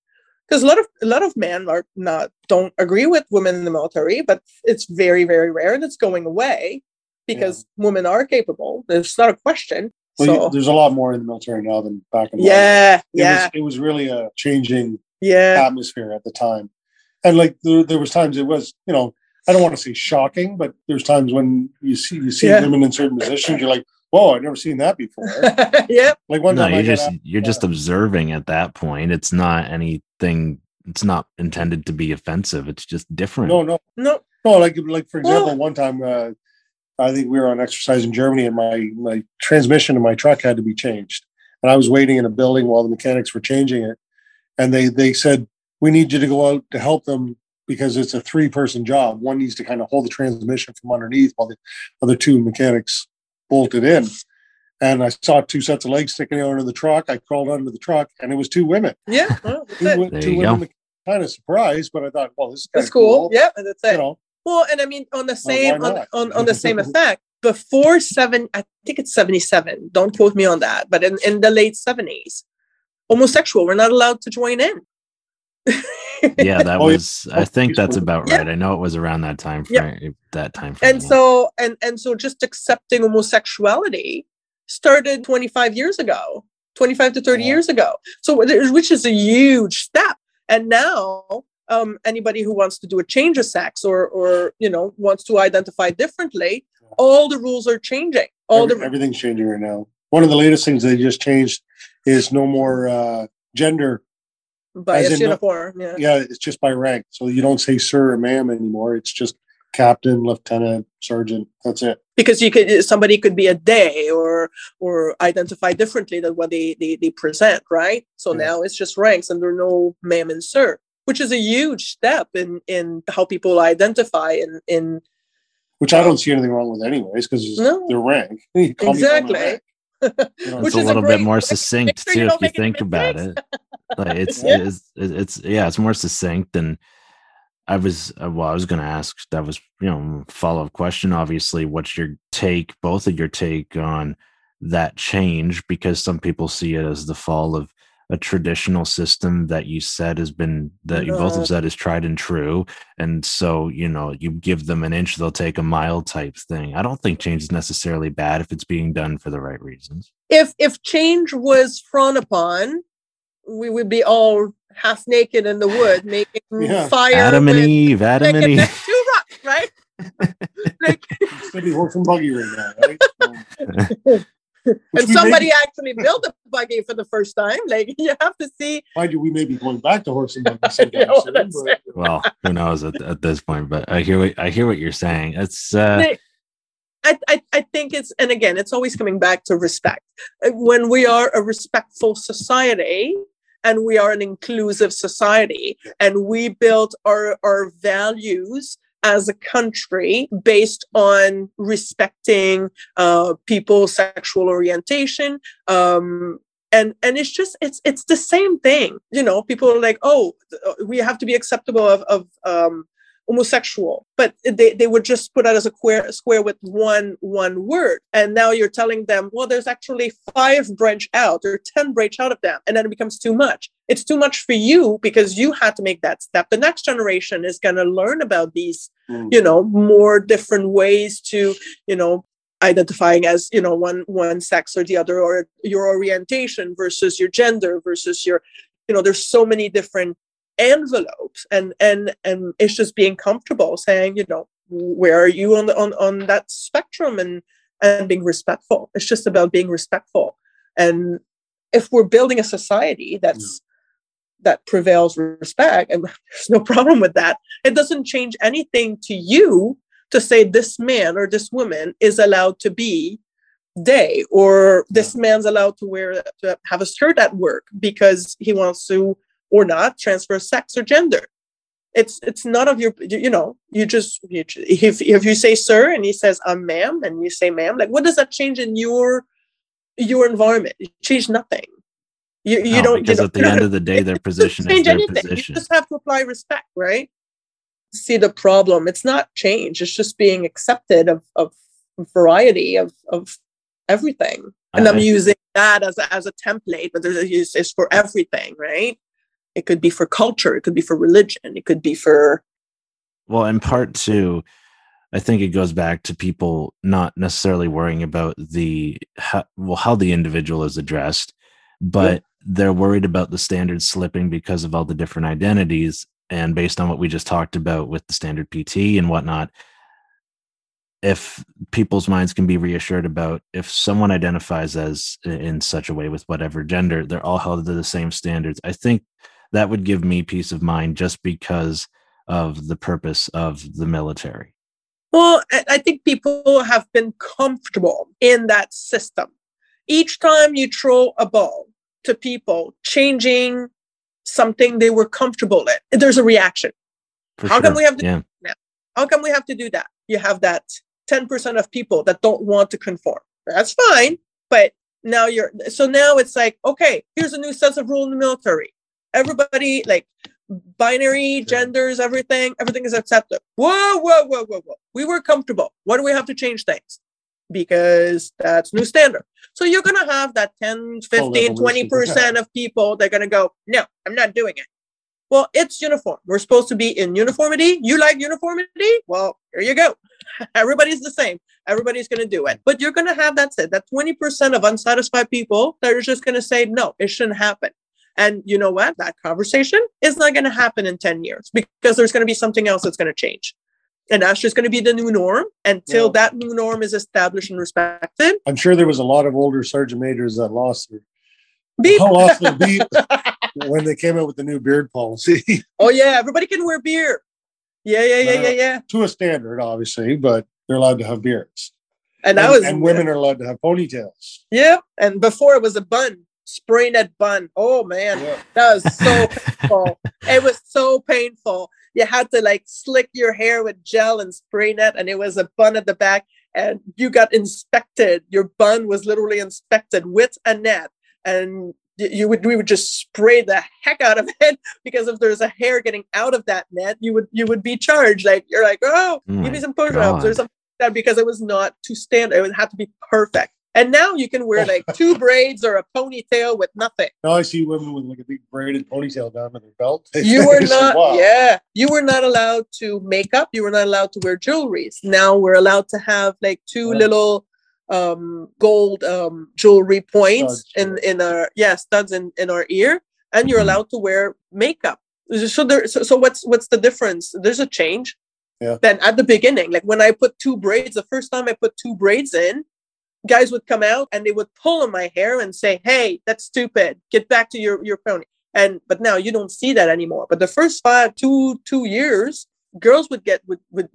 because a lot of men don't agree with women in the military, but it's very, very rare, and it's going away because women are capable. There's not a question. Well, there's a lot more in the military now than back in the day. It was really a changing atmosphere at the time. And like there was times it was, you know, I don't want to say shocking, but there's times when you see women in certain positions, you're like, whoa, I've never seen that before. Like one time you're just observing at that point. It's not anything, it's not intended to be offensive. It's just different. No. Like for example, one time I think we were on exercise in Germany, and my transmission in my truck had to be changed. And I was waiting in a building while the mechanics were changing it. And they said, we need you to go out to help them because it's a 3-person job. One needs to kind of hold the transmission from underneath while the other 2 mechanics bolted in. And I saw 2 sets of legs sticking out of the truck. I crawled under the truck, and it was 2 women. Yeah. Well, two women. Kind of surprised, but I thought, well, this is that's cool. Yeah, that's it. You know, well, and I mean, on the same on the same effect, before I think it's 77. Don't quote me on that, but in the late 70s, homosexual were not allowed to join in. Yeah, that was. I think that's about right. I know it was around that time frame. That time frame. And so just accepting homosexuality started 25 years ago, 25 to 30 years ago. So, which is a huge step. And now, anybody who wants to do a change of sex or you know wants to identify differently, all the rules are changing. Everything's changing right now. One of the latest things they just changed is no more gender bias uniform. It's just by rank. So you don't say sir or ma'am anymore. It's just captain, lieutenant, sergeant. That's it. Because somebody could be a day or identify differently than what they present, right? So now it's just ranks, and there are no ma'am and sir, which is a huge step in how people identify in which I don't see anything wrong with anyways, because their rank. Exactly. It's a little bit more succinct too, if you think about it. Like it's more succinct than I was going to ask. That was, you know, follow-up question. Obviously, what's your take, both of your take on that change? Because some people see it as the fall of a traditional system that you said has been, that you both have said is tried and true. And so, you know, you give them an inch, they'll take a mile type thing. I don't think change is necessarily bad if it's being done for the right reasons. If change was frowned upon, we would be all half naked in the wood making fire. Adam and Eve. Two rocks, right? Maybe horse and buggy right now, right? And somebody actually built a buggy for the first time. Like, you have to see. Mind you, we may be going back to horse and buggy sometime soon, well, who knows at this point? But I hear what you're saying. It's. I think it's, and again, it's always coming back to respect. When we are a respectful society, and we are an inclusive society, and we build our values as a country based on respecting people's sexual orientation, and it's just it's the same thing. You know, people are like, oh, we have to be acceptable of homosexual, but they would just put out as a square with one word, and now you're telling them, well, there's actually 5 branch out or 10 branch out of them, and then it becomes too much. It's too much for you because you had to make that step. The next generation is going to learn about these, you know, more different ways to, you know, identifying as, you know, one sex or the other, or your orientation versus your gender versus your, you know, there's so many different envelopes, and it's just being comfortable saying, you know, where are you on that spectrum, and being respectful. It's just about being respectful. And if we're building a society that prevails respect, and there's no problem with that, it doesn't change anything to you to say this man or this woman is allowed to be gay, or this man's allowed to have a skirt at work because he wants to, or not, transfer sex or gender. It's none of your, you know, if you say sir and he says I'm ma'am and you say ma'am, like, what does that change in your environment? You change nothing. You don't, because at the end of the day, their position is their position. You just have to apply respect, right? See the problem. It's not change. It's just being accepted of variety of everything. And I'm using that as a template, but it's for everything, right? It could be for culture. It could be for religion. It could be for... Well, in part two, I think it goes back to people not necessarily worrying about how the individual is addressed, but they're worried about the standards slipping because of all the different identities. And based on what we just talked about with the standard PT and whatnot, if people's minds can be reassured about if someone identifies as in such a way with whatever gender, they're all held to the same standards. I think that would give me peace of mind just because of the purpose of the military. Well, I think people have been comfortable in that system. Each time you throw a ball to people changing something they were comfortable in, there's a reaction. How come we have to do that now? How come we have to do that? You have that 10% of people that don't want to conform. That's fine. But now now it's like, okay, here's a new set of rules in the military. Everybody, like, binary genders, everything is accepted. Whoa. We were comfortable. Why do we have to change things? Because that's new standard. So you're going to have that 10, 15, 20% of people that are going to go, no, I'm not doing it. Well, it's uniform. We're supposed to be in uniformity. You like uniformity? Well, here you go. Everybody's the same. Everybody's going to do it. But you're going to have that 20% of unsatisfied people that are just going to say, no, it shouldn't happen. And you know what? That conversation is not going to happen in 10 years because there's going to be something else that's going to change. And that's just going to be the new norm until that new norm is established and respected. I'm sure there was a lot of older sergeant majors that lost their beep when they came out with the new beard policy. Oh, yeah. Everybody can wear beard. Yeah. To a standard, obviously, but they're allowed to have beards. And women are allowed to have ponytails. Yeah. And before it was a bun. Spray net bun. Oh man, that was so painful. It was so painful. You had to like slick your hair with gel and spray net, and it was a bun at the back, and you got inspected. Your bun was literally inspected with a net, and we would just spray the heck out of it because if there's a hair getting out of that net, you would be charged. Like you're like, give me some push-ups or something like that because it was not to stand. It had to be perfect. And now you can wear like 2 braids or a ponytail with nothing. Now I see women with like a big braided ponytail down to their belt. You were not, you were not allowed to make up. You were not allowed to wear jewelries. Now we're allowed to have like 2 little gold jewelry points studs in our ear, and you're allowed to wear makeup. So what's the difference? There's a change. Yeah. Then at the beginning, like when I put 2 braids, the first time I put 2 braids in, guys would come out and they would pull on my hair and say, "Hey, that's stupid. Get back to your pony." But now you don't see that anymore. But the first 2 years, girls would get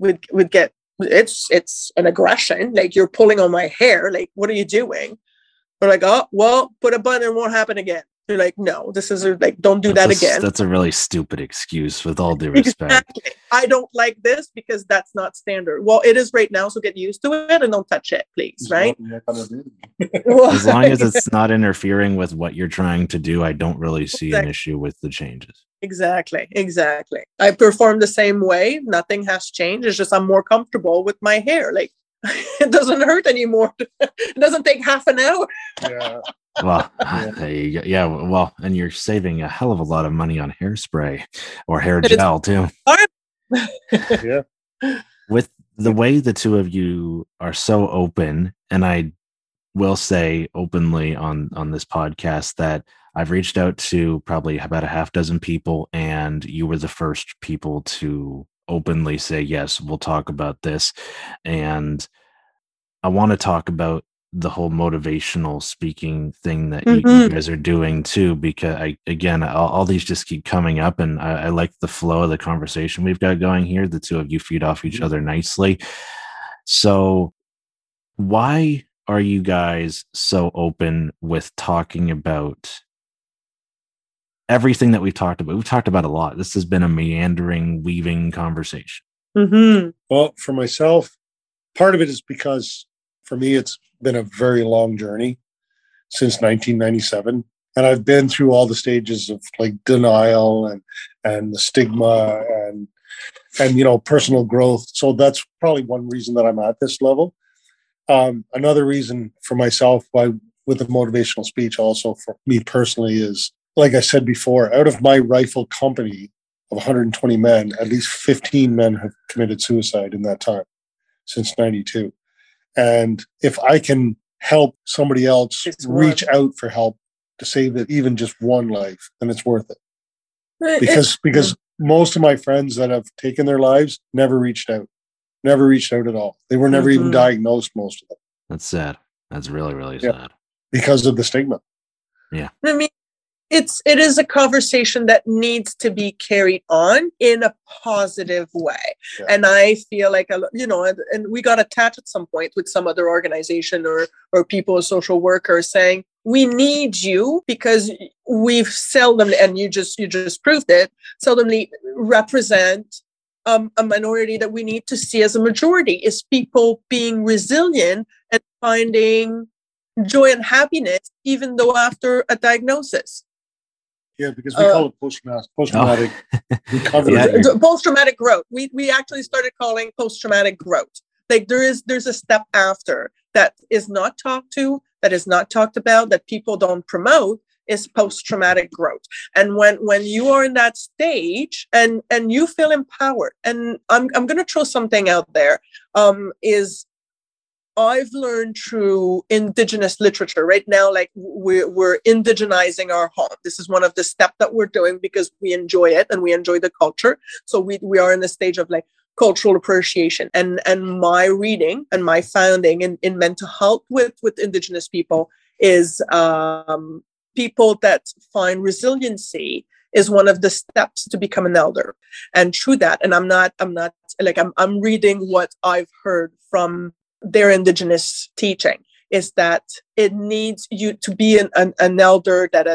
it's an aggression. Like you're pulling on my hair. Like what are you doing? They're like, "Oh, well, put a bun and it won't happen again." They're like, "No, this is like don't do that again." That's a really stupid excuse. With all due respect, exactly. I don't like this because that's not standard. Well, it is right now, so get used to it and don't touch it, please. Right? As long as it's not interfering with what you're trying to do, I don't really see an issue with the changes. Exactly. I perform the same way. Nothing has changed. It's just I'm more comfortable with my hair. Like it doesn't hurt anymore. It doesn't take half an hour. Yeah. Well, well, and you're saving a hell of a lot of money on hairspray or hair gel too. Yeah. With the way the two of you are so open, and I will say openly on this podcast that I've reached out to probably about a half dozen people, and you were the first people to openly say, yes, we'll talk about this. And I want to talk about the whole motivational speaking thing that you guys are doing too, because all these just keep coming up, and I like the flow of the conversation we've got going here. The two of you feed off each other nicely. So why are you guys so open with talking about everything that we've talked about? We've talked about a lot. This has been a meandering, weaving conversation. Well, for myself, part of it is because for me, it's been a very long journey since 1997. And I've been through all the stages of like denial and the stigma and personal growth. So that's probably one reason that I'm at this level. Another reason for myself why with the motivational speech also for me personally is like I said before, out of my rifle company of 120 men, at least 15 men have committed suicide in that time since 92. And if I can help somebody else reach out for help to save it, even just one life, then it's worth it. Because most of my friends that have taken their lives never reached out at all. They were never even diagnosed, most of them. That's sad. That's really, really sad. Because of the stigma. Yeah. I mean, it is a conversation that needs to be carried on in a positive way. Yeah. And I feel like, and we got attached at some point with some other organization or people, social workers saying, we need you because we've seldom, and you just proved it, seldomly represent a minority that we need to see as a majority, is people being resilient and finding joy and happiness, even though after a diagnosis. Yeah, because we call it post-traumatic recovery. Post-traumatic growth. We actually started calling post-traumatic growth. Like there's a step after that is not talked to, that is not talked about, that people don't promote, is post-traumatic growth. And when you are in that stage and you feel empowered, and I'm going to throw something out there, is I've learned through Indigenous literature right now, like we're indigenizing our home. This is one of the steps that we're doing because we enjoy it and we enjoy the culture. So we are in the stage of like cultural appreciation, and my reading and my founding in mental health with Indigenous people is people that find resiliency is one of the steps to become an elder. And through that, and I'm reading what I've heard from their Indigenous teaching, is that it needs you to be an elder that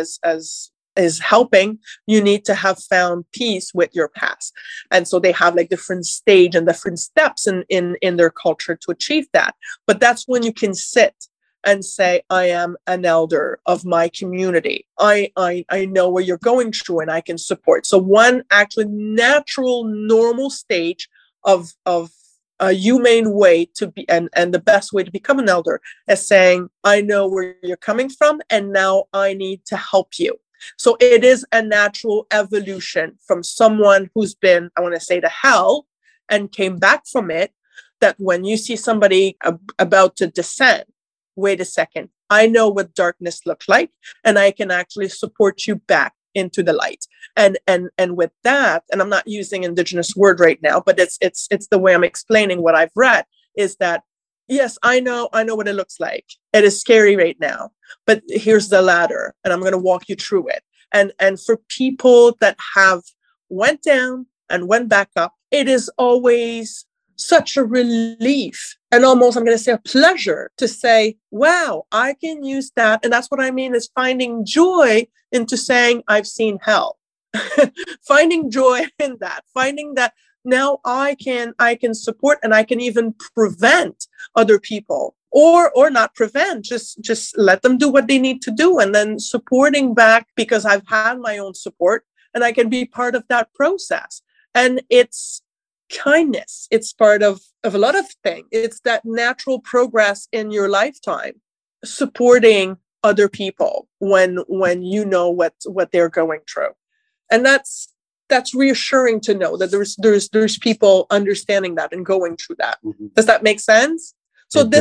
is helping. You need to have found peace with your past. And so they have like different stage and different steps in their culture to achieve that. But that's when you can sit and say, I am an elder of my community. I know where you're going through and I can support. So one actually natural, normal stage of a humane way to be, and the best way to become an elder is saying, I know where you're coming from and now I need to help you. So it is a natural evolution from someone who's been, I want to say, to hell and came back from it, that when you see somebody about to descend, wait a second, I know what darkness looks like and I can actually support you back into the light. And with that, and I'm not using Indigenous word right now, but it's the way I'm explaining what I've read, is that yes, I know what it looks like. It is scary right now, but here's the ladder and I'm going to walk you through it. And for people that have went down and went back up, it is always such a relief and almost, I'm going to say, a pleasure to say, wow, I can use that. And that's what I mean is finding joy into saying, I've seen hell. Finding joy in that, finding that now I can support and I can even prevent other people or not prevent, just let them do what they need to do, and then supporting back because I've had my own support and I can be part of that process. And it's kindness. It's part of a lot of things. It's that natural progress in your lifetime, supporting other people when you know what they're going through. And that's reassuring to know that there's people understanding that and going through that. Mm-hmm. Does that make sense? So it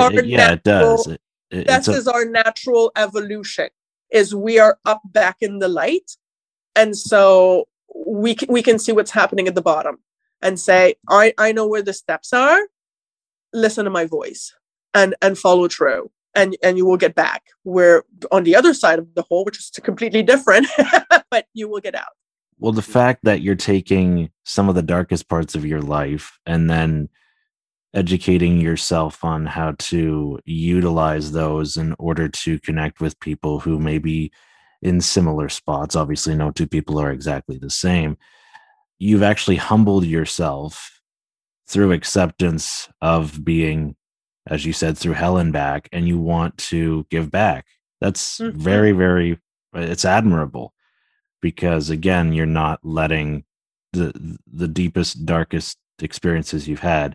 does. This is our natural evolution, is we are up back in the light. And so we can see what's happening at the bottom and say, I know where the steps are. Listen to my voice and follow through. And you will get back. We're on the other side of the hole, which is completely different, but you will get out. Well, the fact that you're taking some of the darkest parts of your life and then educating yourself on how to utilize those in order to connect with people who may be in similar spots. Obviously, no two people are exactly the same. You've actually humbled yourself through acceptance of being, as you said, through hell and back, and you want to give back. That's very, very, it's admirable, because again, you're not letting the deepest, darkest experiences you've had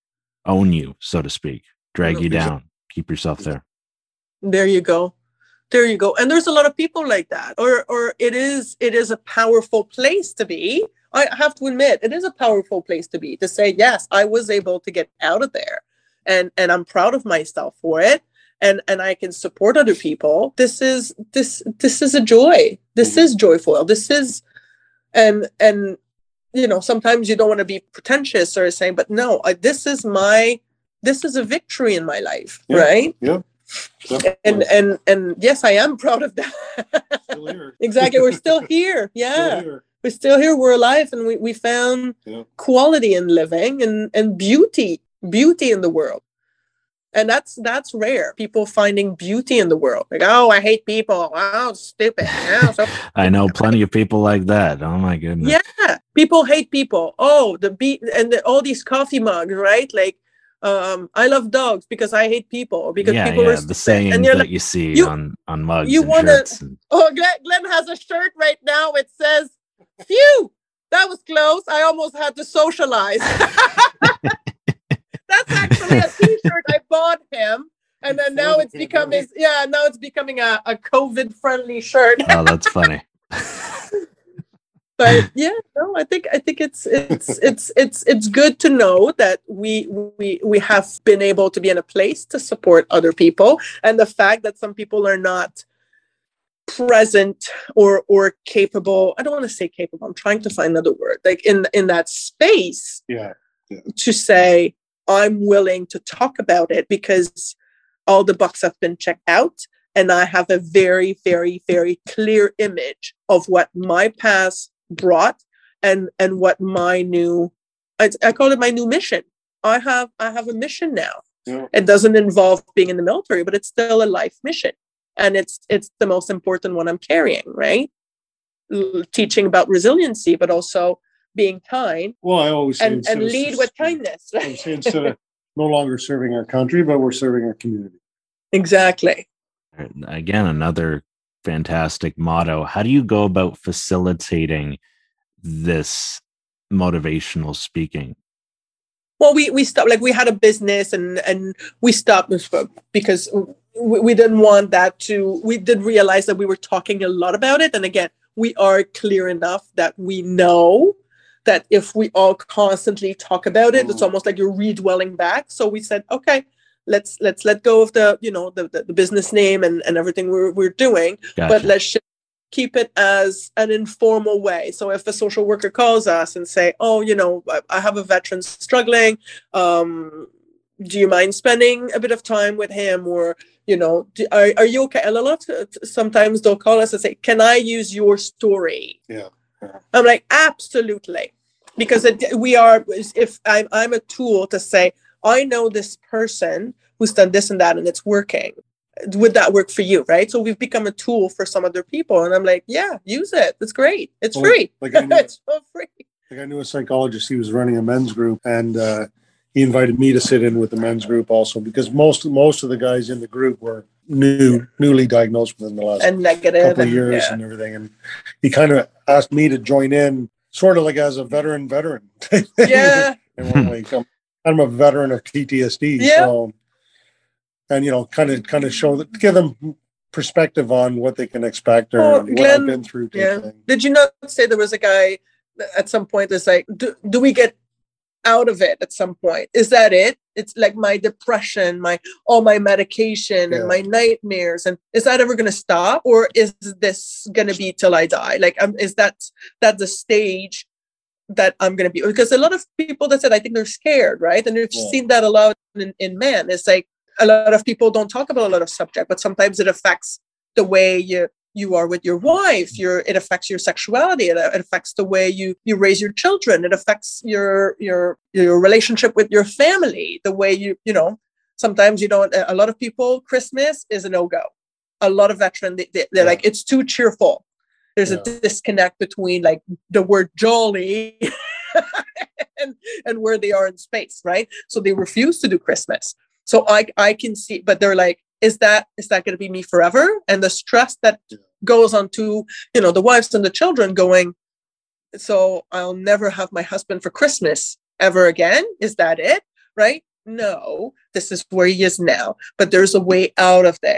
own you, so to speak, drag you down, keep yourself there. There you go. There you go. And there's a lot of people like that. Or it is a powerful place to be. I have to admit, it is a powerful place to be, to say, yes, I was able to get out of there. And I'm proud of myself for it. And I can support other people. This is a joy. This is joyful. This is, and you know, sometimes you don't want to be pretentious or saying, but no, this is a victory in my life, right? Yeah. And yes, I am proud of that. Still here. Exactly. We're still here. Yeah. Still here. We're still here. We're alive, and we found quality in living and beauty in the world. And that's rare. People finding beauty in the world. Like, oh, I hate people. Oh, stupid. Yeah, so I know plenty of people like that. Oh my goodness. Yeah. People hate people. Oh, all these coffee mugs, right? Like, I love dogs because I hate people, because people are the sayings that like, you see on mugs and shirts. Oh, Glenn has a shirt right now. It says, phew, that was close. I almost had to socialize. That's actually a t-shirt I bought him. And then now it's becoming a COVID friendly shirt. Oh, that's funny. But yeah, no, I think it's good to know that we have been able to be in a place to support other people, and the fact that some people are not present or capable. I don't want to say capable. I'm trying to find another word. Like in that space, to say I'm willing to talk about it because all the boxes have been checked out, and I have a very, very, very clear image of what my past brought and what my new, I call it my new mission. I have a mission now. Yeah. It doesn't involve being in the military, but it's still a life mission, and it's the most important one I'm carrying, right? Teaching about resiliency, but also being kind. Well, I always say and lead with kindness. I say instead of no longer serving our country, but we're serving our community. Exactly. Again, another fantastic motto. How do you go about facilitating this motivational speaking? Well, we stopped. Like, we had a business, and we stopped because we didn't want that to. We did realize that we were talking a lot about it, and again, we are clear enough that we know that if we all constantly talk about it, it's almost like you're redwelling back. So we said, okay, let's let go of the business name and everything we're doing, gotcha. But let's just keep it as an informal way. So if a social worker calls us and say, oh, I have a veteran struggling, do you mind spending a bit of time with him? Or, are you okay? And a lot sometimes they'll call us and say, can I use your story? Yeah. I'm like, absolutely. Because if I'm a tool to say, I know this person who's done this and that, and it's working. Would that work for you? Right. So we've become a tool for some other people. And I'm like, yeah, use it. It's great. It's free. It's so free. Like, I knew a psychologist. He was running a men's group, and he invited me to sit in with the men's group also, because most of the guys in the group were newly diagnosed within the last couple of years and everything. And he kind of asked me to join in, sort of like as a veteran. Yeah. And like, I'm a veteran of PTSD. Yeah. So, and kind of show that, give them perspective on what they can expect or what Glenn, I've been through. Yeah. Did you not say there was a guy at some point that's like, do we get out of it at some point? Is that it? It's like my depression, all my medication and my nightmares, and is that ever going to stop, or is this going to be till I die? Like, is that the stage that I'm going to be? Because a lot of people that said, I think they're scared, right? And you've seen that a lot in men. It's like a lot of people don't talk about a lot of subject, but sometimes it affects the way you are with your wife. It affects your sexuality. It affects the way you raise your children. It affects your relationship with your family. The way sometimes a lot of people, Christmas is a no-go. A lot of veterans, they're like, it's too cheerful. There's a disconnect between like the word jolly and where they are in space, right? So they refuse to do Christmas. So I can see, but they're like, is that going to be me forever? And the stress that goes on to, the wives and the children going, so I'll never have my husband for Christmas ever again. Is that it? Right? No, this is where he is now. But there's a way out of there.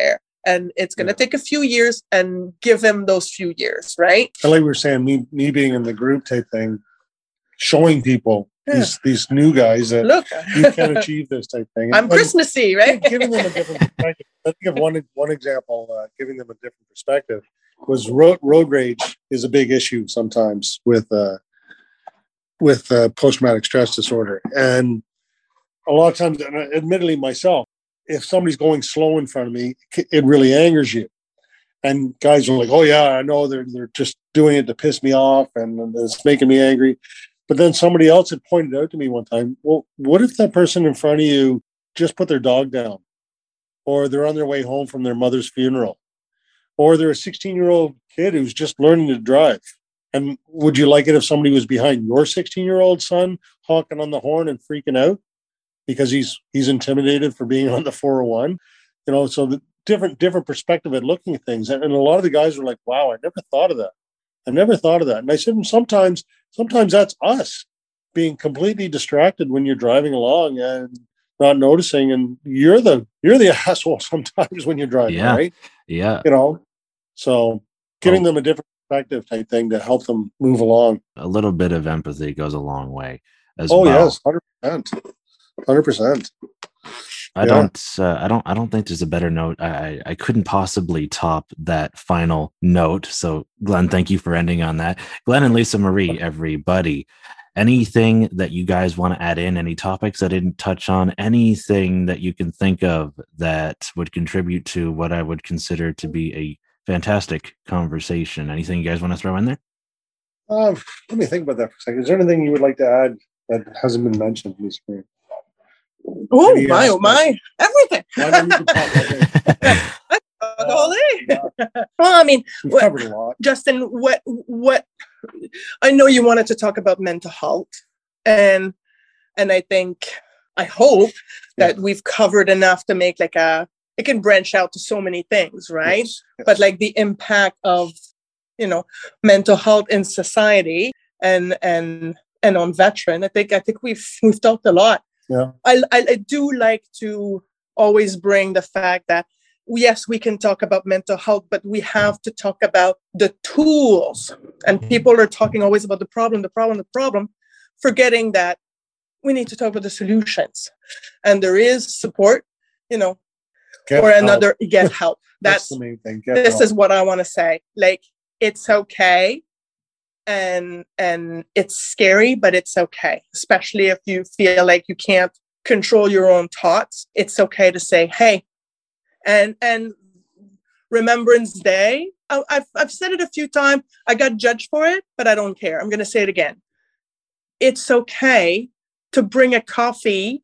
and it's going to take a few years, and give him those few years, right? And like we were saying, me being in the group type thing, showing people these new guys that look, you can achieve this type thing. I'm Christmassy, right? Giving them a different perspective. I think of one example, giving them a different perspective was road rage is a big issue sometimes with post-traumatic stress disorder. And a lot of times, and admittedly myself, if somebody's going slow in front of me, it really angers you. And guys are like, oh yeah, I know they're just doing it to piss me off and it's making me angry. But then somebody else had pointed out to me one time, well, what if that person in front of you just put their dog down, or they're on their way home from their mother's funeral, or they're a 16-year-old kid who's just learning to drive? And would you like it if somebody was behind your 16-year-old son honking on the horn and freaking out because he's intimidated for being on the 401? So the different perspective at looking at things. And a lot of the guys were like, wow, I never thought of that. And I said, sometimes that's us being completely distracted when you're driving along and not noticing. And you're the asshole sometimes when you're driving, right? Yeah. So giving them a different perspective type thing to help them move along. A little bit of empathy goes a long way as well. Oh yes, 100%. I don't think there's a better note. I couldn't possibly top that final note. So Glenn, thank you for ending on that. Glenn and Lisa Marie, everybody, anything that you guys want to add in, any topics I didn't touch on, anything that you can think of that would contribute to what I would consider to be a fantastic conversation. Anything you guys want to throw in there? Let me think about that for a second. Is there anything you would like to add that hasn't been mentioned, Lisa Marie? Oh my! Everything. Well, I mean, Justin, what? I know you wanted to talk about mental health, and I hope that we've covered enough to make it can branch out to so many things, right? Yes. But like the impact of mental health in society and on veteran, I think we've talked a lot. Yeah. I do like to always bring the fact that yes, we can talk about mental health, but we have to talk about the tools. And people are talking always about the problem, forgetting that we need to talk about the solutions. And there is support, get help. That's the main thing. This is what I want to say. Like, it's okay. And it's scary, but it's okay. Especially if you feel like you can't control your own thoughts. It's okay to say, hey, and Remembrance Day. I've said it a few times. I got judged for it, but I don't care. I'm going to say it again. It's okay to bring a coffee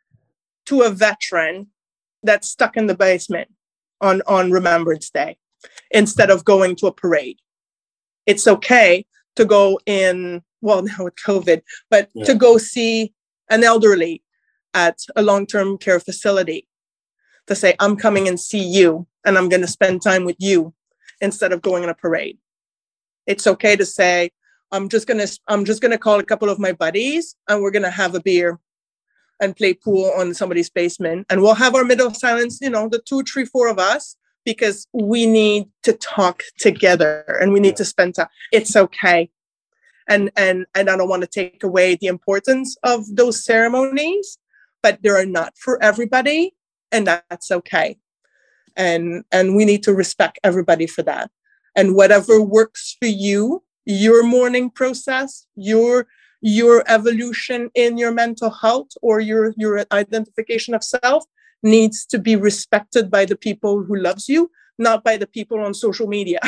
to a veteran that's stuck in the basement on Remembrance Day instead of going to a parade. It's okay to go now with COVID, but to go see an elderly at a long-term care facility, to say, I'm coming and see you and I'm going to spend time with you instead of going on a parade. It's okay to say, I'm just going to call a couple of my buddies and we're going to have a beer and play pool on somebody's basement. And we'll have our middle silence, the 2, 3, 4 of us, because we need to talk together and we need to spend time. It's okay. And I don't want to take away the importance of those ceremonies, but they are not for everybody, and that's okay. And we need to respect everybody for that. And whatever works for you, your mourning process, your evolution in your mental health or your identification of self needs to be respected by the people who loves you, not by the people on social media.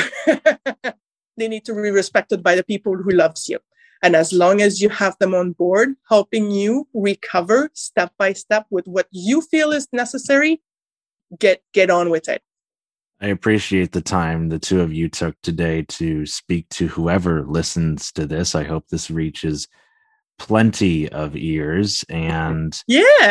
They need to be respected by the people who loves you. And as long as you have them on board, helping you recover step by step with what you feel is necessary, get on with it. I appreciate the time the two of you took today to speak to whoever listens to this. I hope this reaches plenty of ears, and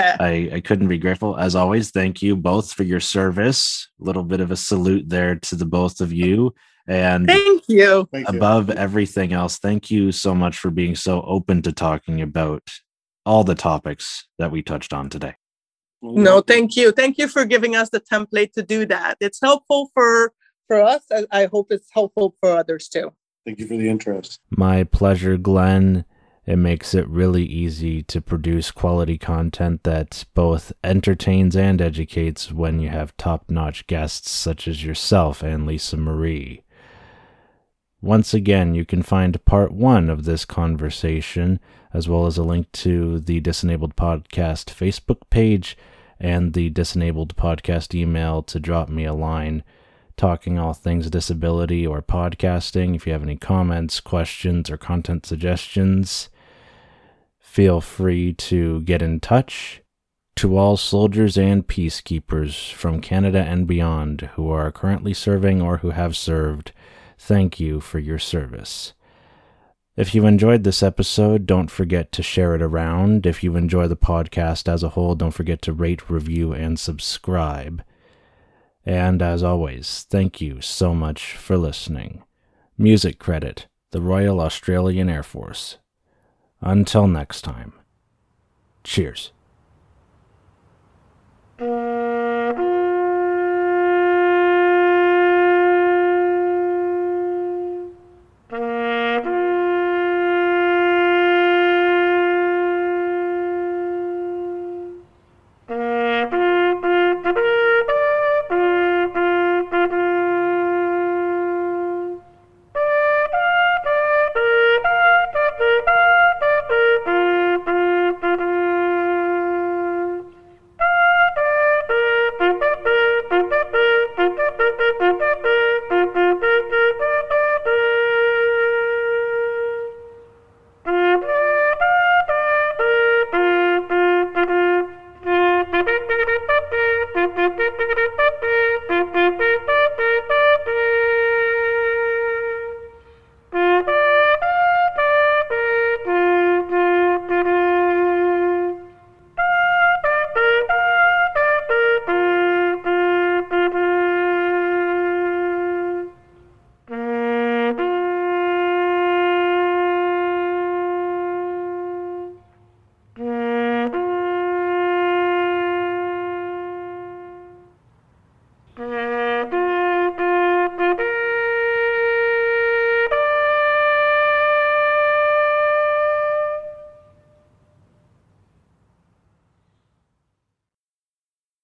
I couldn't be grateful. As always, thank you both for your service. A little bit of a salute there to the both of you. And thank you. Above everything else, thank you so much for being so open to talking about all the topics that we touched on today. No, thank you. Thank you for giving us the template to do that. It's helpful for us. I hope it's helpful for others too. Thank you for the interest. My pleasure, Glenn. It makes it really easy to produce quality content that both entertains and educates when you have top-notch guests such as yourself and Lisa Marie. Once again, you can find part 1 of this conversation, as well as a link to the Disenabled Podcast Facebook page and the Disenabled Podcast email to drop me a line talking all things disability or podcasting. If you have any comments, questions, or content suggestions, feel free to get in touch. To all soldiers and peacekeepers from Canada and beyond who are currently serving or who have served, thank you for your service. If you enjoyed this episode, don't forget to share it around. If you enjoy the podcast as a whole, don't forget to rate, review, and subscribe. And as always, thank you so much for listening. Music credit, the Royal Australian Air Force. Until next time, cheers.